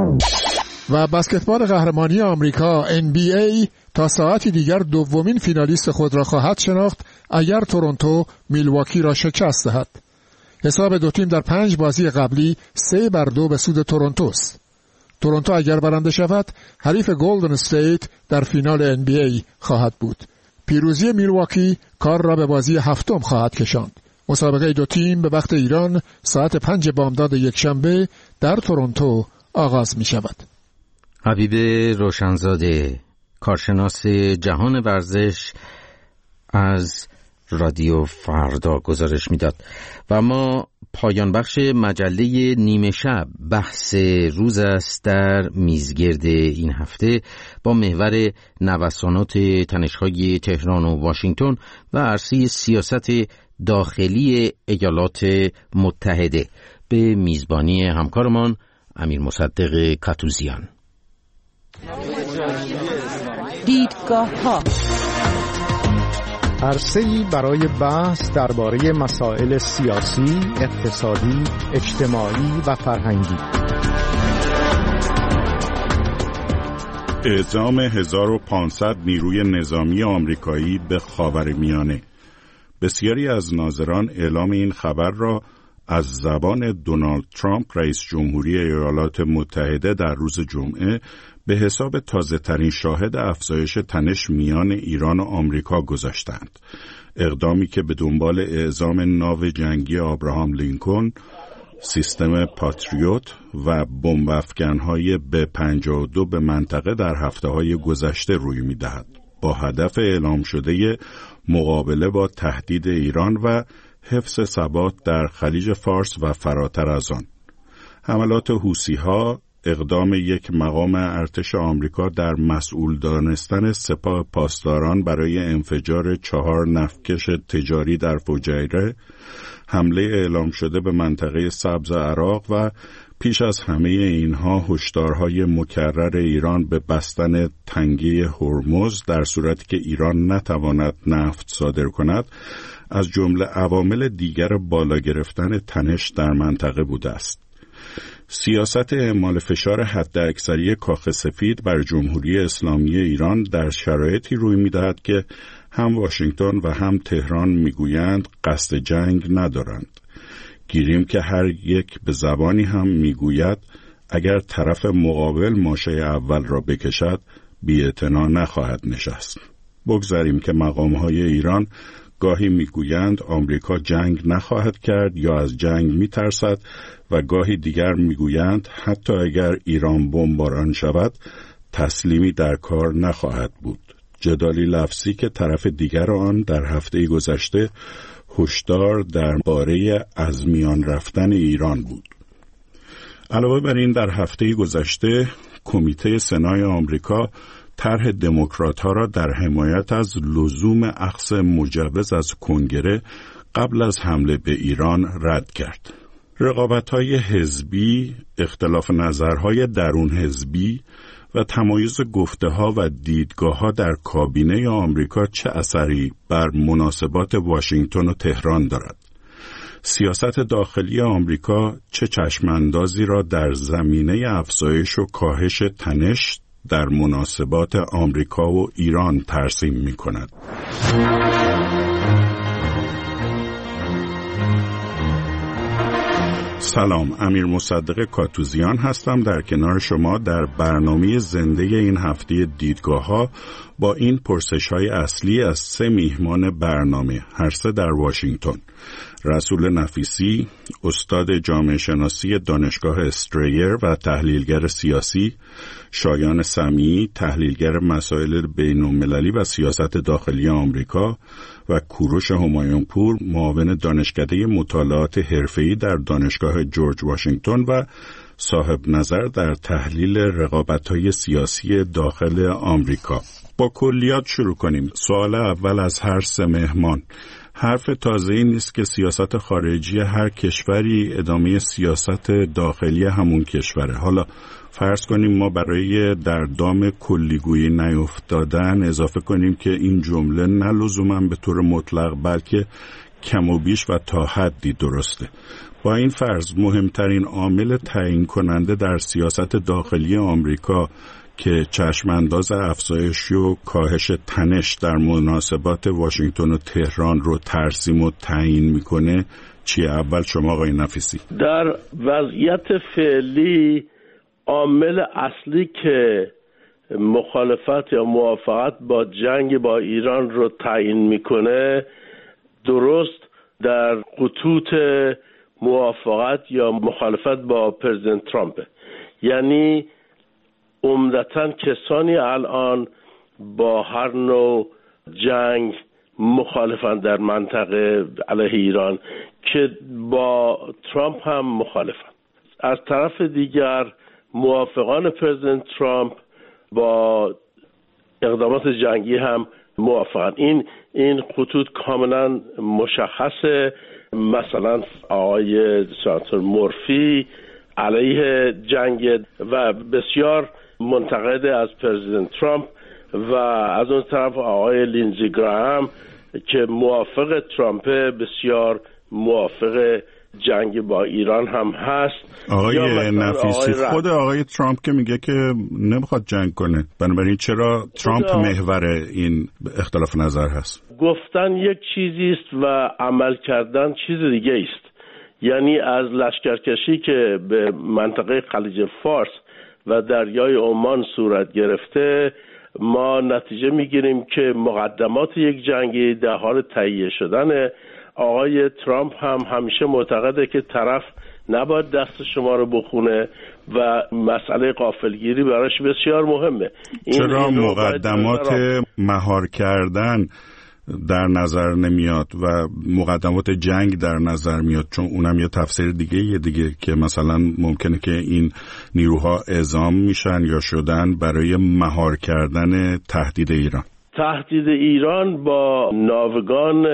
و بسکتبال قهرمانی آمریکا ان بی ای تا ساعتی دیگر دومین فینالیست خود را خواهد شناخت اگر تورنتو میلواکی را شکست دهد. حساب دو تیم در پنج بازی قبلی سه بر دو به سود تورنتوست. تورنتو اگر برنده شود حریف گلدن استیت در فینال ان بی ای خواهد بود. پیروزی میلواکی کار را به بازی هفتم خواهد کشاند. مسابقه دو تیم به وقت ایران ساعت پنج بامداد یکشنبه در تورنتو آغاز می شود. حبیب روشنزاده، کارشناس جهان ورزش، از رادیو فردا گزارش میداد. و ما پایان بخش مجله نیمه شب بحث روز است در میزگرد این هفته با محور نوسانات تنش‌های تهران و واشنگتن و عرصه سیاست داخلی ایالات متحده به میزبانی همکارمان امیر مصدق کاتوزیان. دیدگاه‌ها، عرصه‌ای برای بحث درباره مسائل سیاسی، اقتصادی، اجتماعی و فرهنگی. اعزام هزار و پانصد نیروی نظامی آمریکایی به خاورمیانه. بسیاری از ناظران اعلام این خبر را از زبان دونالد ترامپ رئیس جمهوری ایالات متحده در روز جمعه به حساب تازه‌ترین شاهد افزایش تنش میان ایران و آمریکا گذاشتند. اقدامی که به دنبال اعزام ناو جنگی آبراهام لینکلن، سیستم پاتریوت و بمب افکن‌های به پنجاه و دو به منطقه در هفته‌های گذشته روی می‌دهد، با هدف اعلام شده مقابله با تهدید ایران و حفظ ثبات در خلیج فارس و فراتر از آن. حملات حوثی‌ها، اقدام یک مقام ارتش آمریکا در مسئول دانستن سپاه پاسداران برای انفجار چهار نفتکش تجاری در فجیره، حمله اعلام شده به منطقه سبز عراق و پیش از همه اینها هشدارهای مکرر ایران به بستن تنگه هرمز در صورتی که ایران نتواند نفت صادر کند، از جمله عوامل دیگر بالا گرفتن تنش در منطقه بوده است. سیاست اعمال فشار حداکثری کاخ سفید بر جمهوری اسلامی ایران در شرایطی روی می‌دهد که هم واشنگتن و هم تهران میگویند قصد جنگ ندارند. گیریم که هر یک به زبانی هم میگوید اگر طرف مقابل ماشه اول را بکشد بی‌اعتنا نخواهد نشست. بگذاریم که مقام‌های ایران گاهی میگویند آمریکا جنگ نخواهد کرد یا از جنگ میترسد و گاهی دیگر میگویند حتی اگر ایران بمباران شود تسلیمی در کار نخواهد بود. جدالی لفظی که طرف دیگر آن در هفته گذشته هشدار درباره از میان رفتن ایران بود. علاوه بر این در هفته گذشته کمیته سنای آمریکا طرح دموکرات‌ها را در حمایت از لزوم اخذ مجوز از کنگره قبل از حمله به ایران رد کرد. رقابت‌های حزبی، اختلاف نظرهای درون حزبی و تمایز گفته‌ها و دیدگاه‌ها در کابینه آمریکا چه اثری بر مناسبات واشنگتن و تهران دارد؟ سیاست داخلی آمریکا چه چشماندازی را در زمینه افزایش و کاهش تنش در مناسبات آمریکا و ایران ترسیم می کند؟ سلام، امیر مصدق کاتوزیان هستم در کنار شما در برنامه زنده این هفته دیدگاه‌ها با این پرسش‌های اصلی از سه میهمان برنامه، هر سه در واشنگتن. رسول نفیسی، استاد جامعه شناسی دانشگاه استریر و تحلیلگر سیاسی، شایان سمیعی، تحلیلگر مسائل بین‌المللی و سیاست داخلی آمریکا و کوروش همایونپور، معاون دانشکده مطالعات حرفه‌ای در دانشگاه جورج واشنگتن و صاحب نظر در تحلیل رقابت‌های سیاسی داخل آمریکا. با کلیات شروع کنیم. سوال اول از هر سه مهمان: حرف تازه‌ای نیست که سیاست خارجی هر کشوری ادامه سیاست داخلی همون کشوره. حالا فرض کنیم ما برای در دام کلیگویی نیفتادن اضافه کنیم که این جمله نه لزوما به طور مطلق بلکه کم و بیش و تا حدی درسته. با این فرض مهمترین عامل تعیین کننده در سیاست داخلی آمریکا که چشمانداز افزایش و کاهش تنش در مناسبات واشنگتن و تهران رو ترسیم و تعیین میکنه چیه؟ اول شما آقای نفیسی. در وضعیت فعلی عامل اصلی که مخالفت یا موافقت با جنگ با ایران رو تعیین میکنه درست در خطوط موافقت یا مخالفت با پرزیدنت ترامپ، یعنی عمدتاً کسانی الان با هر نوع جنگ مخالفن در منطقه علیه ایران که با ترامپ هم مخالفن. از طرف دیگر موافقان پرزیدنت ترامپ با اقدامات جنگی هم موافقن. این این خطوط کاملا مشخصه. مثلا آقای سناتور مورفی علیه جنگ و بسیار منتقد از پرزیدنت ترامپ و از اون طرف آقای لینزی گراهام که موافق ترامپ بسیار موافق جنگ با ایران هم هست. آقای نفیسی آقای خود آقای ترامپ که میگه که نمیخواد جنگ کنه، بنابراین چرا ترامپ محور این اختلاف نظر هست؟ گفتن یک چیزی است و عمل کردن چیز دیگه است. یعنی از لشکرکشی که به منطقه خلیج فارس و دریای عمان صورت گرفته ما نتیجه میگیریم که مقدمات یک جنگی در حال تهیه شدن. آقای ترامپ هم همیشه معتقده که طرف نباید دست شما رو بخونه و مسئله غافلگیری براش بسیار مهمه. چرا مقدمات مهار کردن در نظر نمیاد و مقدمات جنگ در نظر میاد؟ چون اونم یه تفسیر دیگه یه دیگه که مثلا ممکنه که این نیروها اعزام میشن یا شدن برای مهار کردن تهدید ایران. تهدید ایران با ناوگان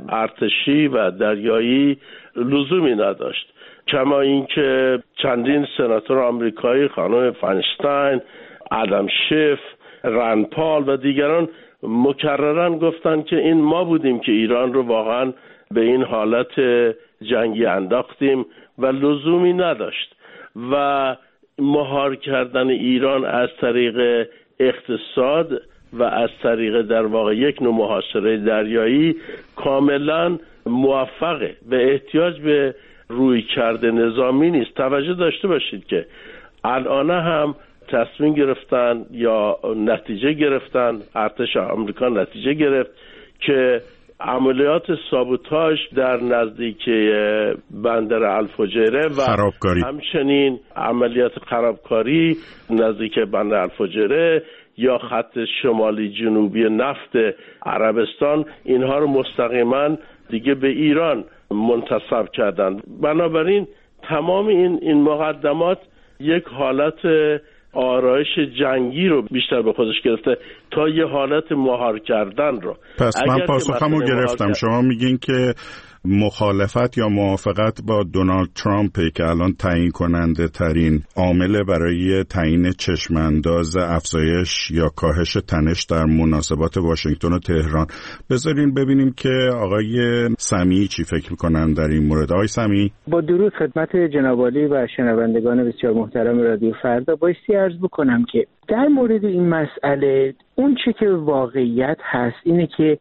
ارتشی و دریایی لزومی نداشت، کما اینکه چندین سناتور آمریکایی، خانم فاینشتاین، آدم شیف، رند پال و دیگران مکررن گفتن که این ما بودیم که ایران رو واقعا به این حالت جنگی انداختیم و لزومی نداشت. و مهار کردن ایران از طریق اقتصاد و از طریق در واقع یک نوع محاصره دریایی کاملا موفقه و احتیاج به روی کرده نظامی نیست. توجه داشته باشید که الان هم تصمیم گرفتن یا نتیجه گرفتن، ارتش آمریکا نتیجه گرفت که عملیات سابوتاژ در نزدیکی بندر الفجیره و خرابکاری. همچنین عملیات خرابکاری نزدیک بندر الفجیره یا خط شمالی جنوبی نفت عربستان، اینها رو مستقیما دیگه به ایران منتسب کردن. بنابراین تمام این این مقدمات یک حالت آرایش جنگی رو بیشتر به خودش گرفته تا یه حالت مهار کردن رو. پس من پاسخمو گرفتم. شما میگین که مخالفت یا موافقت با دونالد ترامپ که الان تعیین کننده ترین عامل برای تعیین چشمانداز افزایش یا کاهش تنش در مناسبات واشنگتن و تهران. بذارین ببینیم که آقای سمیعی چی فکر میکنن در این مورد. آقای سمیعی. با درود خدمت جناب عالی و شنوندگان بسیار محترم رادیو فردا، بایستی عرض بکنم که در مورد این مسئله اون چه که واقعیت هست اینه که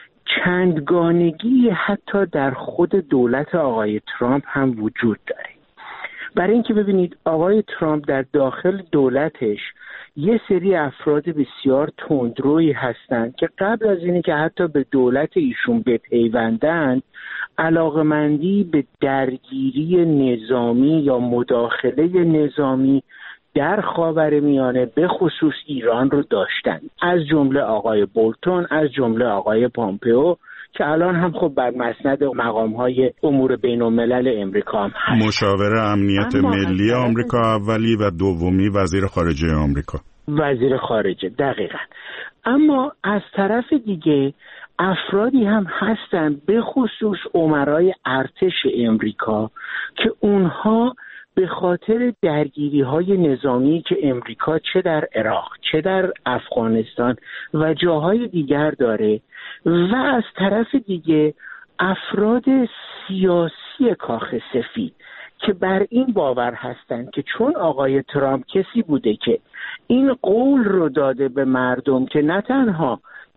چندگانگی حتی در خود دولت آقای ترامپ هم وجود داره. برای اینکه ببینید آقای ترامپ در داخل دولتش یه سری افراد بسیار تندرویی هستند که قبل از اینه که حتی به دولت ایشون بپیوندن علاقمندی به درگیری نظامی یا مداخله نظامی در خاورمیانه به خصوص ایران رو داشتن، از جمله آقای بولتون، از جمله آقای پامپئو که الان هم خب بر مسند مقام‌های امور بین‌الملل امریکا هم هست. مشاور امنیت ملی آمریکا اولی و دومی وزیر خارجه آمریکا. وزیر خارجه دقیقاً. اما از طرف دیگه افرادی هم هستن به خصوص امرای ارتش امریکا که اونها به خاطر درگیری‌های نظامی که امریکا چه در عراق چه در افغانستان و جاهای دیگر داره و از طرف دیگه افراد سیاسی کاخ سفید که بر این باور هستند که چون آقای ترامپ کسی بوده که این قول رو داده به مردم که نه تنها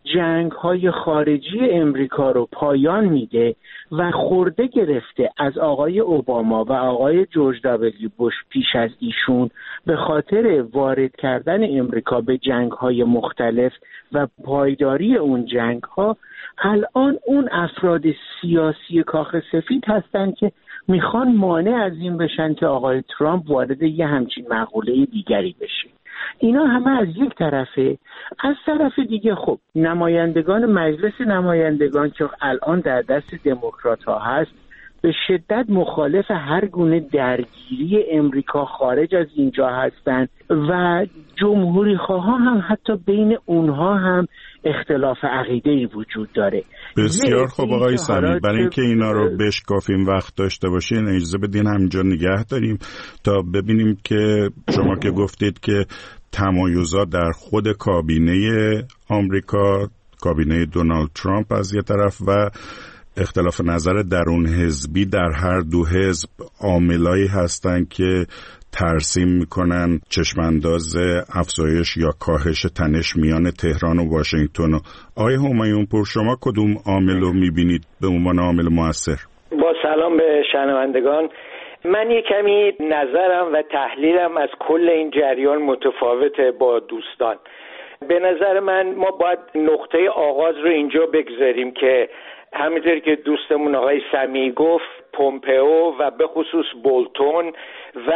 جنگ‌های خارجی امریکا رو پایان میده و خورده گرفته از آقای اوباما و آقای جورج دبلیو بوش پیش از ایشون به خاطر وارد کردن امریکا به جنگ‌های مختلف و پایداری اون جنگ‌ها، الان اون افراد سیاسی کاخ سفید هستن که میخوان مانع از این بشن که آقای ترامپ وارد یه همچین مقوله دیگری بشه. اینا همه از یک طرفه. از طرف دیگه خب نمایندگان مجلس نمایندگان که الان در دست دموکرات ها هست به شدت مخالف هر گونه درگیری امریکا خارج از اینجا هستند و جمهوری خواها هم حتی بین اونها هم اختلاف عقیده‌ای وجود داره. بسیار خوب آقای سمی، برای اینکه اینا رو بشکافیم وقت داشته باشین اجازه بدین همینجا نگه داریم تا ببینیم که شما که گفتید که تمایزات در خود کابینه آمریکا، کابینه دونالد ترامپ از یه طرف و اختلاف نظر درون حزبی در هر دو حزب عاملایی هستند که ترسیم میکنن چشمانداز افزایش یا کاهش تنش میان تهران و واشنگتن. آقای همایون پور، شما کدوم عامل رو میبینید به عنوان عامل مؤثر؟ با سلام به شنوندگان، من یک کمی نظرم و تحلیلم از کل این جریان متفاوته با دوستان. به نظر من ما باید نقطه آغاز رو اینجا بگذاریم که همینطور که دوستمون آقای سمی گفت، پومپئو و به خصوص بولتون و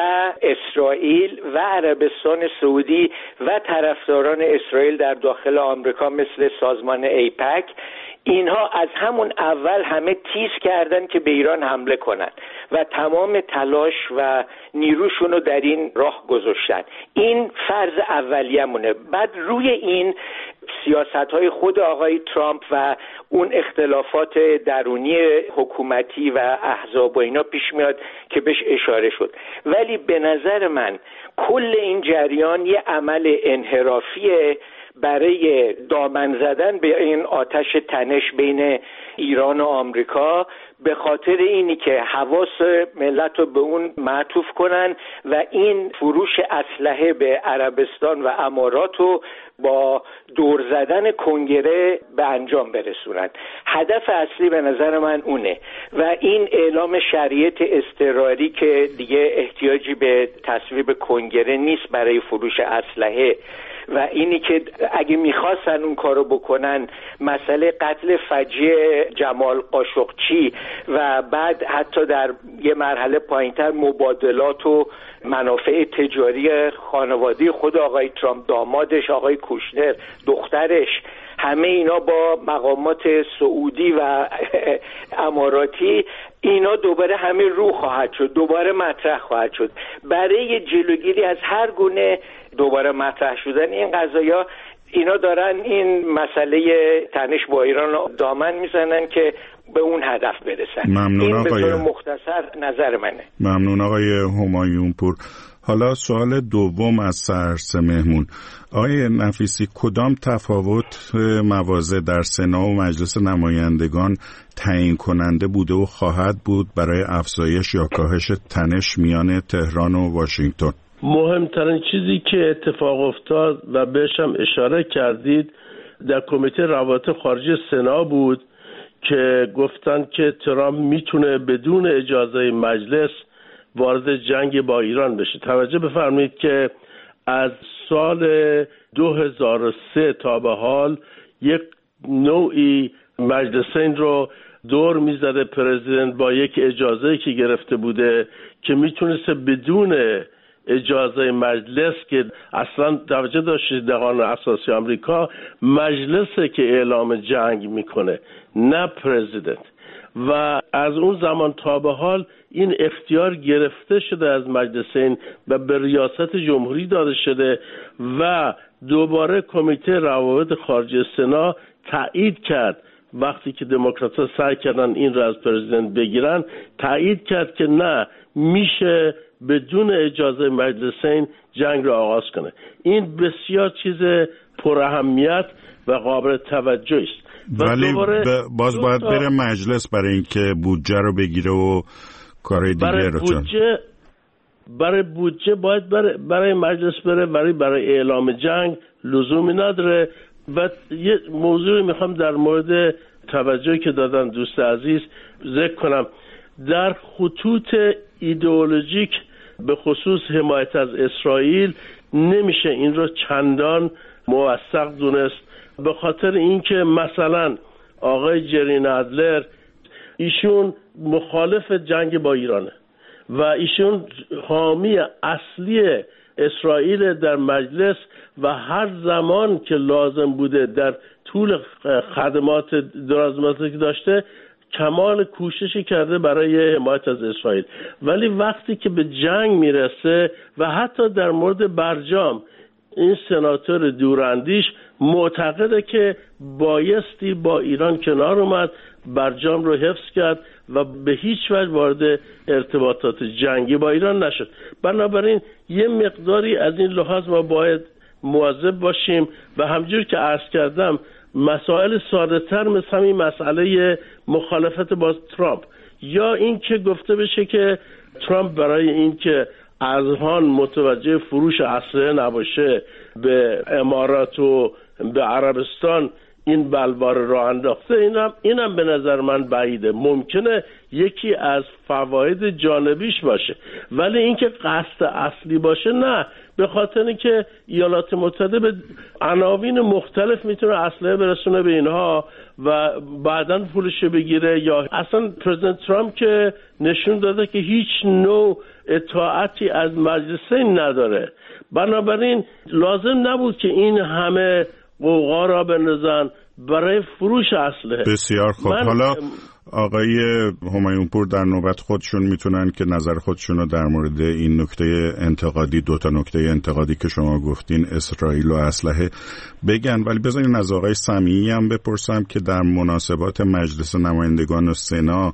اسرائیل و عربستان سعودی و طرفداران اسرائیل در داخل آمریکا مثل سازمان ایپک، اینها از همون اول همه تیز کردن که به ایران حمله کنن و تمام تلاش و نیروشون رو در این راه گذاشتن. این فرض اولیه‌مونه. بعد روی این سیاست‌های خود آقای ترامپ و اون اختلافات درونی حکومتی و احزاب و اینا پیش میاد که بهش اشاره شد. ولی به نظر من کل این جریان یه عمل انحرافیه برای دامن زدن به این آتش تنش بین ایران و آمریکا، به خاطر اینی که حواس ملت رو به اون معطوف کنن و این فروش اسلحه به عربستان و امارات رو با دور زدن کنگره به انجام برسونن. هدف اصلی به نظر من اونه و این اعلام شرایط اضطراری که دیگه احتیاجی به تصویب کنگره نیست برای فروش اسلحه و اینی که اگه میخواستن اون کارو بکنن، مسئله قتل فجیع جمال قاشقچی و بعد حتی در یه مرحله پایینتر مبادلات و منافع تجاری خانواده خود آقای ترامپ، دامادش آقای کوشنر، دخترش، همه اینا با مقامات سعودی و اماراتی، اینا دوباره همه رو خواهد شد، دوباره مطرح خواهد شد. برای جلوگیری از هر گونه دوباره مطرح شدن این قضایا، اینا دارن این مسئله تنش با ایران دامن میزنن که به اون هدف برسن. ممنون این آقای... به طور مختصر نظر منه. ممنون آقای همایون پور. حالا سوال دوم از سرس مهمون. آقای نفیسی، کدام تفاوت مواضع در سنا و مجلس نمایندگان تعیین کننده بوده و خواهد بود برای افزایش یا کاهش تنش میان تهران و واشنگتن؟ مهمترین چیزی که اتفاق افتاد و بهش هم اشاره کردید در کمیته روابط خارجی سنا بود که گفتن که ترامپ میتونه بدون اجازه مجلس وارد جنگ با ایران بشه. توجه بفرمایید که از سال دو هزار و سه تا به حال یک نوعی مجلسین رو دور میزده پرزیدنت با یک اجازه که گرفته بوده که میتونسته بدون اجازه مجلس، که اصلا توجه داشتید در قانون اساسی آمریکا مجلسه که اعلام جنگ میکنه نه پرزیدنت، و از اون زمان تا به حال این اختیار گرفته شده از مجلسین و به ریاست جمهوری داده شده و دوباره کمیته روابط خارجی سنا تایید کرد وقتی که دموکرات‌ها سعی کردن این را از پرزیدنت بگیرن، تایید کرد که نه، میشه بدون اجازه مجلسین جنگ را آغاز کنه. این بسیار چیز پر اهمیت و قابل توجه است. ولی باز باید بره مجلس برای اینکه بودجه رو بگیره و کارهای دیگه رو چون بودجه برای بودجه باید برای, برای مجلس بره، ولی برای اعلام جنگ لزومی نداره و یه موضوعی میخوام در مورد توجهی که دادن دوست عزیز ذکر کنم. در خطوط ایدئولوژیک به خصوص حمایت از اسرائیل نمیشه این رو چندان موثق دونست، به خاطر اینکه مثلا آقای جری نادلر ایشون مخالف جنگ با ایرانه و ایشون حامی اصلی اسرائیل در مجلس و هر زمان که لازم بوده در طول خدمات درازمدتی که داشته کمال کوششی کرده برای حمایت از اسرائیل. ولی وقتی که به جنگ میرسه و حتی در مورد برجام این سناتور دوراندیش معتقده که بایستی با ایران کنار اومد، برجام رو حفظ کرد و به هیچ وجه وارد ارتباطات جنگی با ایران نشد. بنابراین یه مقداری از این لحاظ ما باید مواظب باشیم و همجور که عرض کردم مسائل ساده تر مثل همین مسئله مخالفت با ترامپ یا این که گفته بشه که ترامپ برای این که اذهان متوجه فروش اسلحه نباشه به امارات و به عربستان این بلوار را انداخته، اینم اینم به نظر من بعیده. ممکنه یکی از فواید جانبیش باشه ولی اینکه قصد اصلی باشه نه، به خاطر اینکه ایالات متحده به عناوین مختلف میتونه اسلحه برسونه به اینها و بعداً پولش بگیره. یا اصلا پرزیدنت ترامپ که نشون داده که هیچ نوع اطاعتی از مجلسین نداره، بنابراین لازم نبود که این همه قوقا را بندازن برای فروش اسلحه. بسیار خوب. حالا آقای همایون پور در نوبت خودشون میتونن که نظر خودشون رو در مورد این نکته انتقادی، دو تا نکته انتقادی که شما گفتین اسرائیل و اسلحه بگن، ولی بذارین از آقای سمیعی هم بپرسم که در مناسبات مجلس نمایندگان و سنا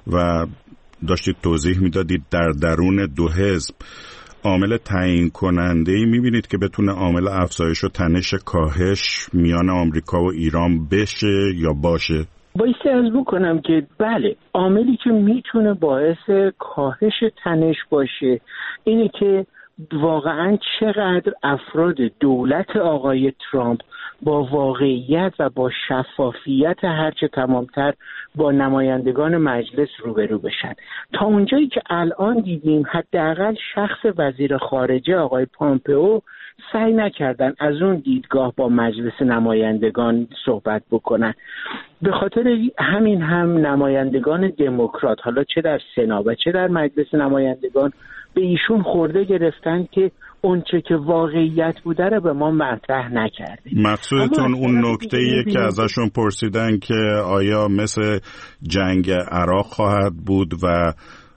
و داشتید توضیح میدادید در درون دو حزب عامل تعیین کننده ای میبینید که بتونه عامل افزایش و تنش کاهش میان آمریکا و ایران بشه یا باشه؟ بایستی از بکنم که بله، عاملی که میتونه باعث کاهش تنش باشه اینه که واقعا چقدر افراد دولت آقای ترامپ با واقعیت و با شفافیت هرچه تمامتر با نمایندگان مجلس روبرو بشن. تا اونجایی که الان دیدیم حداقل شخص وزیر خارجه آقای پامپئو سعی نکردن از اون دیدگاه با مجلس نمایندگان صحبت بکنن. به خاطر همین هم نمایندگان دموکرات حالا چه در سنا و چه در مجلس نمایندگان به ایشون خورده گرفتن که اونچه که واقعیت بوده رو به ما مطرح نکردیم. مقصودتون اون نکته‌ایه که ازشون پرسیدن که آیا مثل جنگ عراق خواهد بود و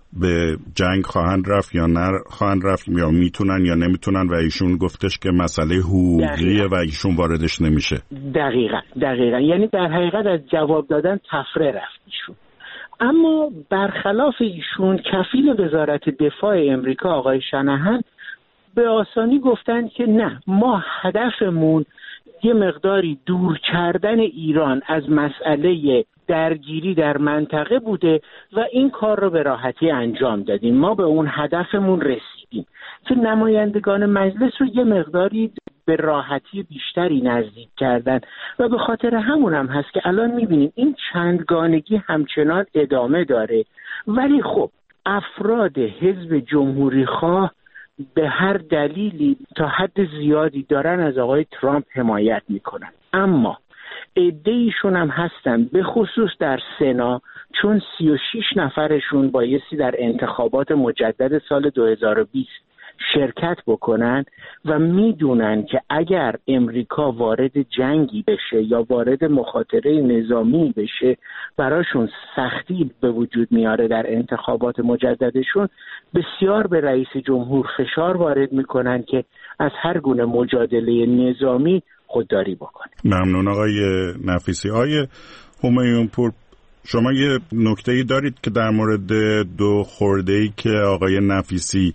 به جنگ خواهند رفت یا نه خواهند رفت یا میتونن یا نمیتونن و ایشون گفتش که مسئله حقوقیه و ایشون واردش نمیشه. دقیقاً دقیقاً یعنی در حقیقت از جواب دادن تفره رفت ایشون. اما برخلاف ایشون کفیل وزارت دفاع امریکا آقای شنهان به آسانی گفتن که نه، ما هدفمون یه مقداری دور کردن ایران از مسئله درگیری در منطقه بوده و این کار رو به راحتی انجام دادیم، ما به اون هدفمون رسیدیم. که نمایندگان مجلس رو یه مقداری به راحتی بیشتری نزدیک کردن و به خاطر همون هم هست که الان میبینیم این چندگانگی همچنان ادامه داره. ولی خب افراد حزب جمهوری خواه به هر دلیلی تا حد زیادی دارن از آقای ترامپ حمایت میکنن، اما عده‌ایشون هم هستن به خصوص در سنا، چون سی و شش نفرشون بایستی در انتخابات مجدد سال دو هزار و بیست شرکت بکنن و میدونن که اگر امریکا وارد جنگی بشه یا وارد مخاطره نظامی بشه براشون سختی به وجود میاره در انتخابات مجددشون، بسیار به رئیس جمهور فشار وارد میکنن که از هر گونه مجادله نظامی خودداری بکنه. ممنون آقای نفیسی. آقای همایون پور، شما یه نکته‌ای دارید که در مورد دو خورده‌ای که آقای نفیسی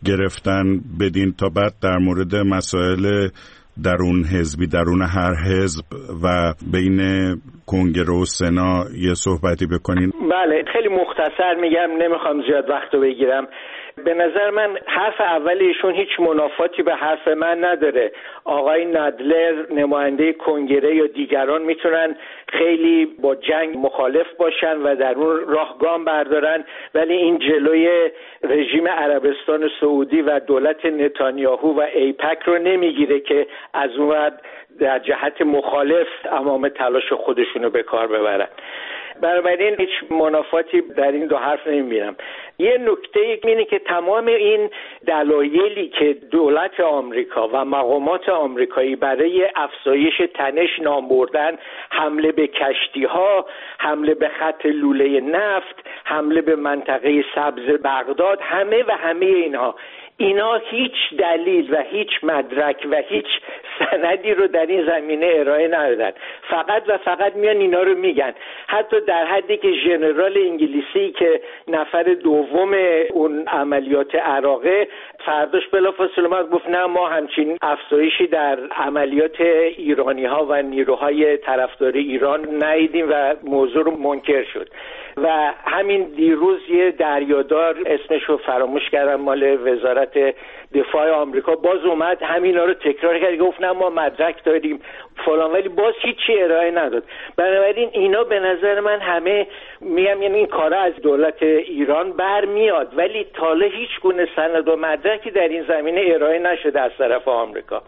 گرفتن بدین تا بعد در مورد مسائل درون حزبی، درون هر حزب و بین کنگره و سنا یه صحبتی بکنین؟ بله، خیلی مختصر میگم، نمیخوام زیاد وقت رو بگیرم. به نظر من حرف اول ایشون هیچ منافاتی به حرف من نداره. آقای نادلر نماینده کنگره یا دیگران میتونن خیلی با جنگ مخالف باشن و در اون راه گام بردارن، ولی این جلوی رژیم عربستان سعودی و دولت نتانیاهو و ایپک رو نمیگیره که از اون در جهت مخالف تمام تلاش خودشونو به کار ببرن. بنابراین هیچ منافاتی در این دو حرف نمیبینم. یه نکته اینه که تمام این دلایلی که دولت آمریکا و مقامات آمریکایی برای افزایش تنش نام بردن، حمله به کشتی‌ها، حمله به خط لوله نفت، حمله به منطقه سبز بغداد، همه و همه اینها اینا هیچ دلیل و هیچ مدرک و هیچ سندی رو در این زمینه ارائه ندادن. فقط و فقط میان اینا رو میگن. حتی در حدی که ژنرال انگلیسی که نفر دوم اون عملیات عراقه فرداش بلافاصله اومد گفت نه ما همچین افزایشی در عملیات ایرانی ها و نیروهای طرفدار ایران ندیدیم و موضوع رو منکر شد. و همین دیروز یه دریادار اسمش رو فراموش کردم مال وزارت دفاع آمریکا باز اومد همینا رو تکرار کرد، گفت نه ما مدرک داریم فلان، ولی باز هیچی ارائه نداد. بنابراین اینا به نظر من همه میگم یعنی این کارا از دولت ایران برمیاد، ولی تا حالا هیچ گونه سند و مدرکی در این زمینه ارائه نشده از طرف آمریکا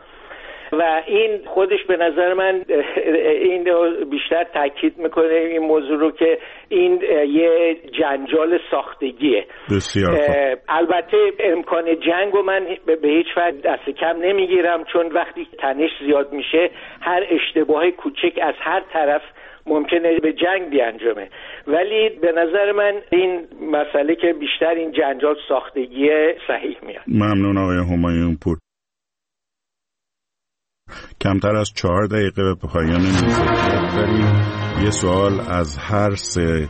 و این خودش به نظر من این بیشتر تاکید میکنه این موضوع رو که این یه جنجال ساختگیه. بسیار خوب. البته امکان جنگ رو من به هیچ وجه دست کم نمیگیرم، چون وقتی تنش زیاد میشه هر اشتباه کوچک از هر طرف ممکنه به جنگ بیانجامه، ولی به نظر من این مسئله که بیشتر این جنجال ساختگیه صحیح میاد. ممنون آقای همایون پور. کمتر از چهار دقیقه به پایان نزدیک داریم. یه سوال از هر سه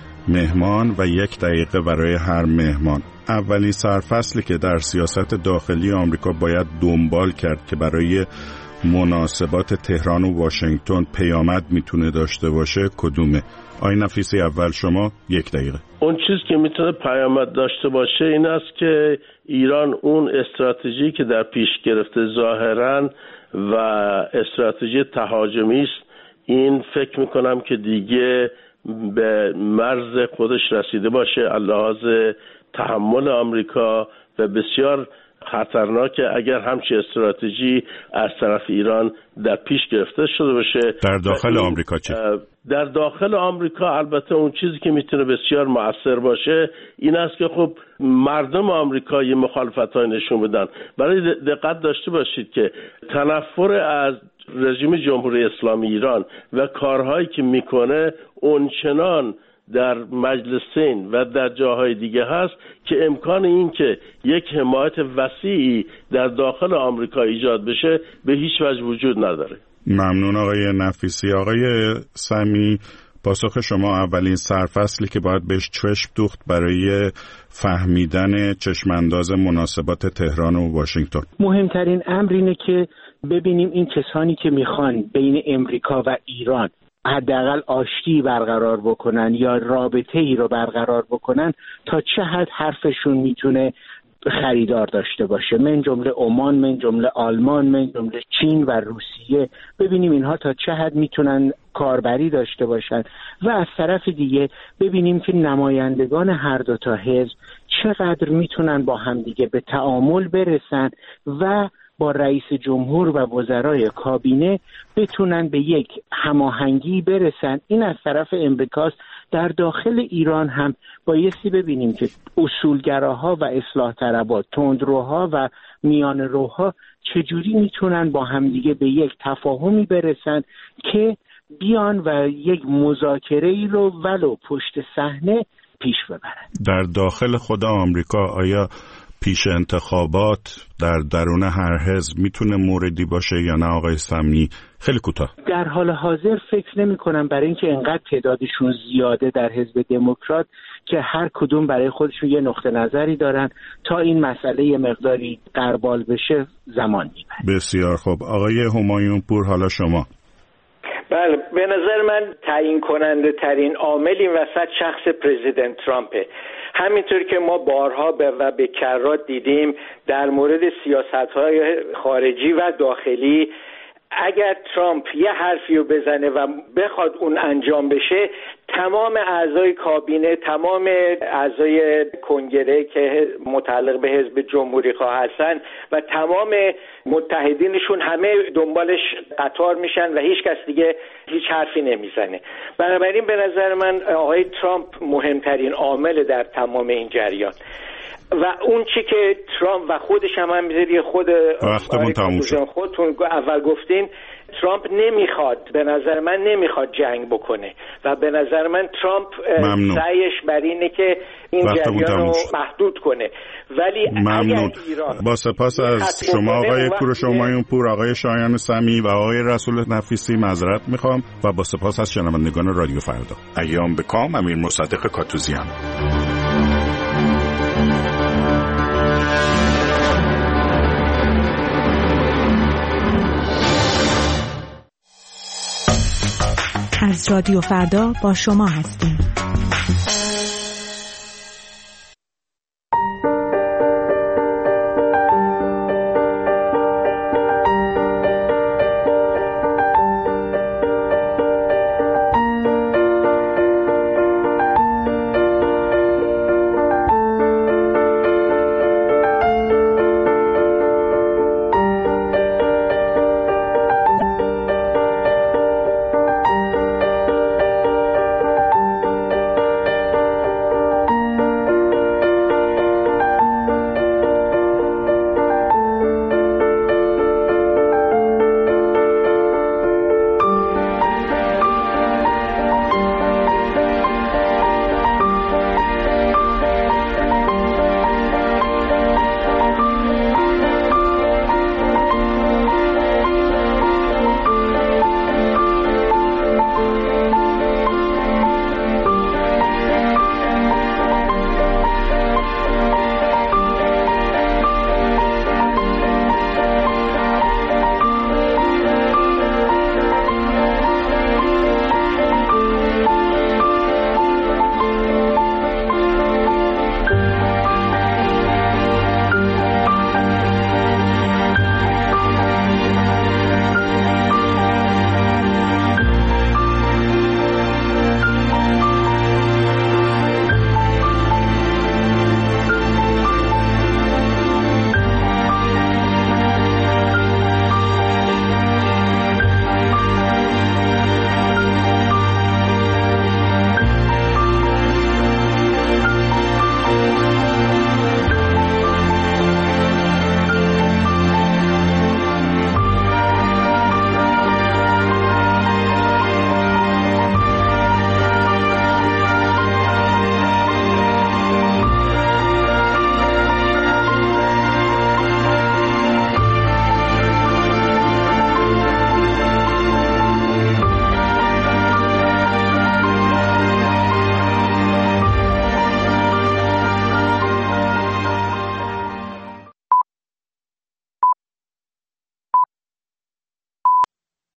مهمان و یک دقیقه برای هر مهمان. اولین سرفصلی که در سیاست داخلی آمریکا باید دنبال کرد که برای مناسبات تهران و واشنگتن پیامد میتونه داشته باشه کدومه؟ آقای نفیسی اول شما یک دقیقه. اون چیز که میتونه پیامد داشته باشه این است که ایران اون استراتژی که در پیش گرفته ظاهراً و استراتژی تهاجمی است، این فکر میکنم که دیگه به مرز خودش رسیده باشه لحاظ تحمل آمریکا و بسیار خطرناکه اگر همچین استراتژی از طرف ایران در پیش گرفته شده باشه. در داخل آمریکا چه؟ در داخل آمریکا البته اون چیزی که میتونه بسیار مؤثر باشه این است که خب مردم آمریکایی مخالفتای نشون بدن. برای دقت داشته باشید که تنفر از رژیم جمهوری اسلامی ایران و کارهایی که میکنه اونچنان در مجلسین و در جاهای دیگه هست که امکان این که یک حمایت وسیعی در داخل آمریکا ایجاد بشه به هیچ وجه وجود نداره. ممنون آقای نفیسی. آقای سمی، پاسخ شما اولین سرفصلی که باید بهش چشم دوخت برای فهمیدن چشمانداز مناسبات تهران و واشنگتن. مهمترین امر اینه که ببینیم این کسانی که میخوان بین امریکا و ایران حداقل آشتی برقرار بکنن یا رابطه ای رو برقرار بکنن تا چه حد حرفشون میتونه خریدار داشته باشه، من جمله عمان، من جمله آلمان، من جمله چین و روسیه. ببینیم اینها تا چه حد میتونن کاربری داشته باشن و از طرف دیگه ببینیم که نمایندگان هر دو تا حزب چقدر میتونن با همدیگه به تعامل برسن و با رئیس جمهور و وزرای کابینه بتونن به یک هماهنگی برسن. این از طرف امریکاست. در داخل ایران هم بایستی ببینیم که اصولگراها و اصلاح طلبها، تندروها و میان روها چجوری میتونن با همدیگه به یک تفاهمی برسن که بیان و یک مذاکره ای رو ولو پشت صحنه پیش ببرن. در داخل خود آمریکا آیا پیش انتخابات در درون هر حزب میتونه موردی باشه یا نه آقای سمی؟ خیلی کوتاه. در حال حاضر فکر نمی کنم، برای اینکه انقدر تعدادشون زیاده در حزب دموکرات که هر کدوم برای خودشون یه نقطه نظری دارن. تا این مسئله یه مقداری غربال بشه زمان میبره. بسیار خوب. آقای همایون پور، حالا شما. بله، به نظر من تعیین کننده ترین عامل این وسط شخص پرزیدنت ترامپه. همینطور که ما بارها و به کرات دیدیم در مورد سیاست‌های خارجی و داخلی، اگر ترامپ یه حرفی رو بزنه و بخواد اون انجام بشه، تمام اعضای کابینه، تمام اعضای کنگره که متعلق به حزب جمهوری خواه هستن و تمام متحدینشون همه دنبالش قطار میشن و هیچ کس دیگه هیچ حرفی نمیزنه. بنابراین به نظر من آقای ترامپ مهمترین عامل در تمام این جریان و اون چی که ترامپ و خودش هم همینطوری خود وقتمون تموم شد. خودتون اول گفتین ترامپ نمیخواد، به نظر من نمیخواد جنگ بکنه و به نظر من ترامپ سعیش بر اینه که این جریان رو محدود کنه. ولی ممنون. با سپاس از شما آقای کوروش همایون پور، آقای شایان سمی و آقای رسول نفیسی معذرت میخوام و با سپاس از شنوندگان رادیو فردا. ایام به کام. امیر مصدق کاتوزیان. از رادیو فردا با شما هستیم.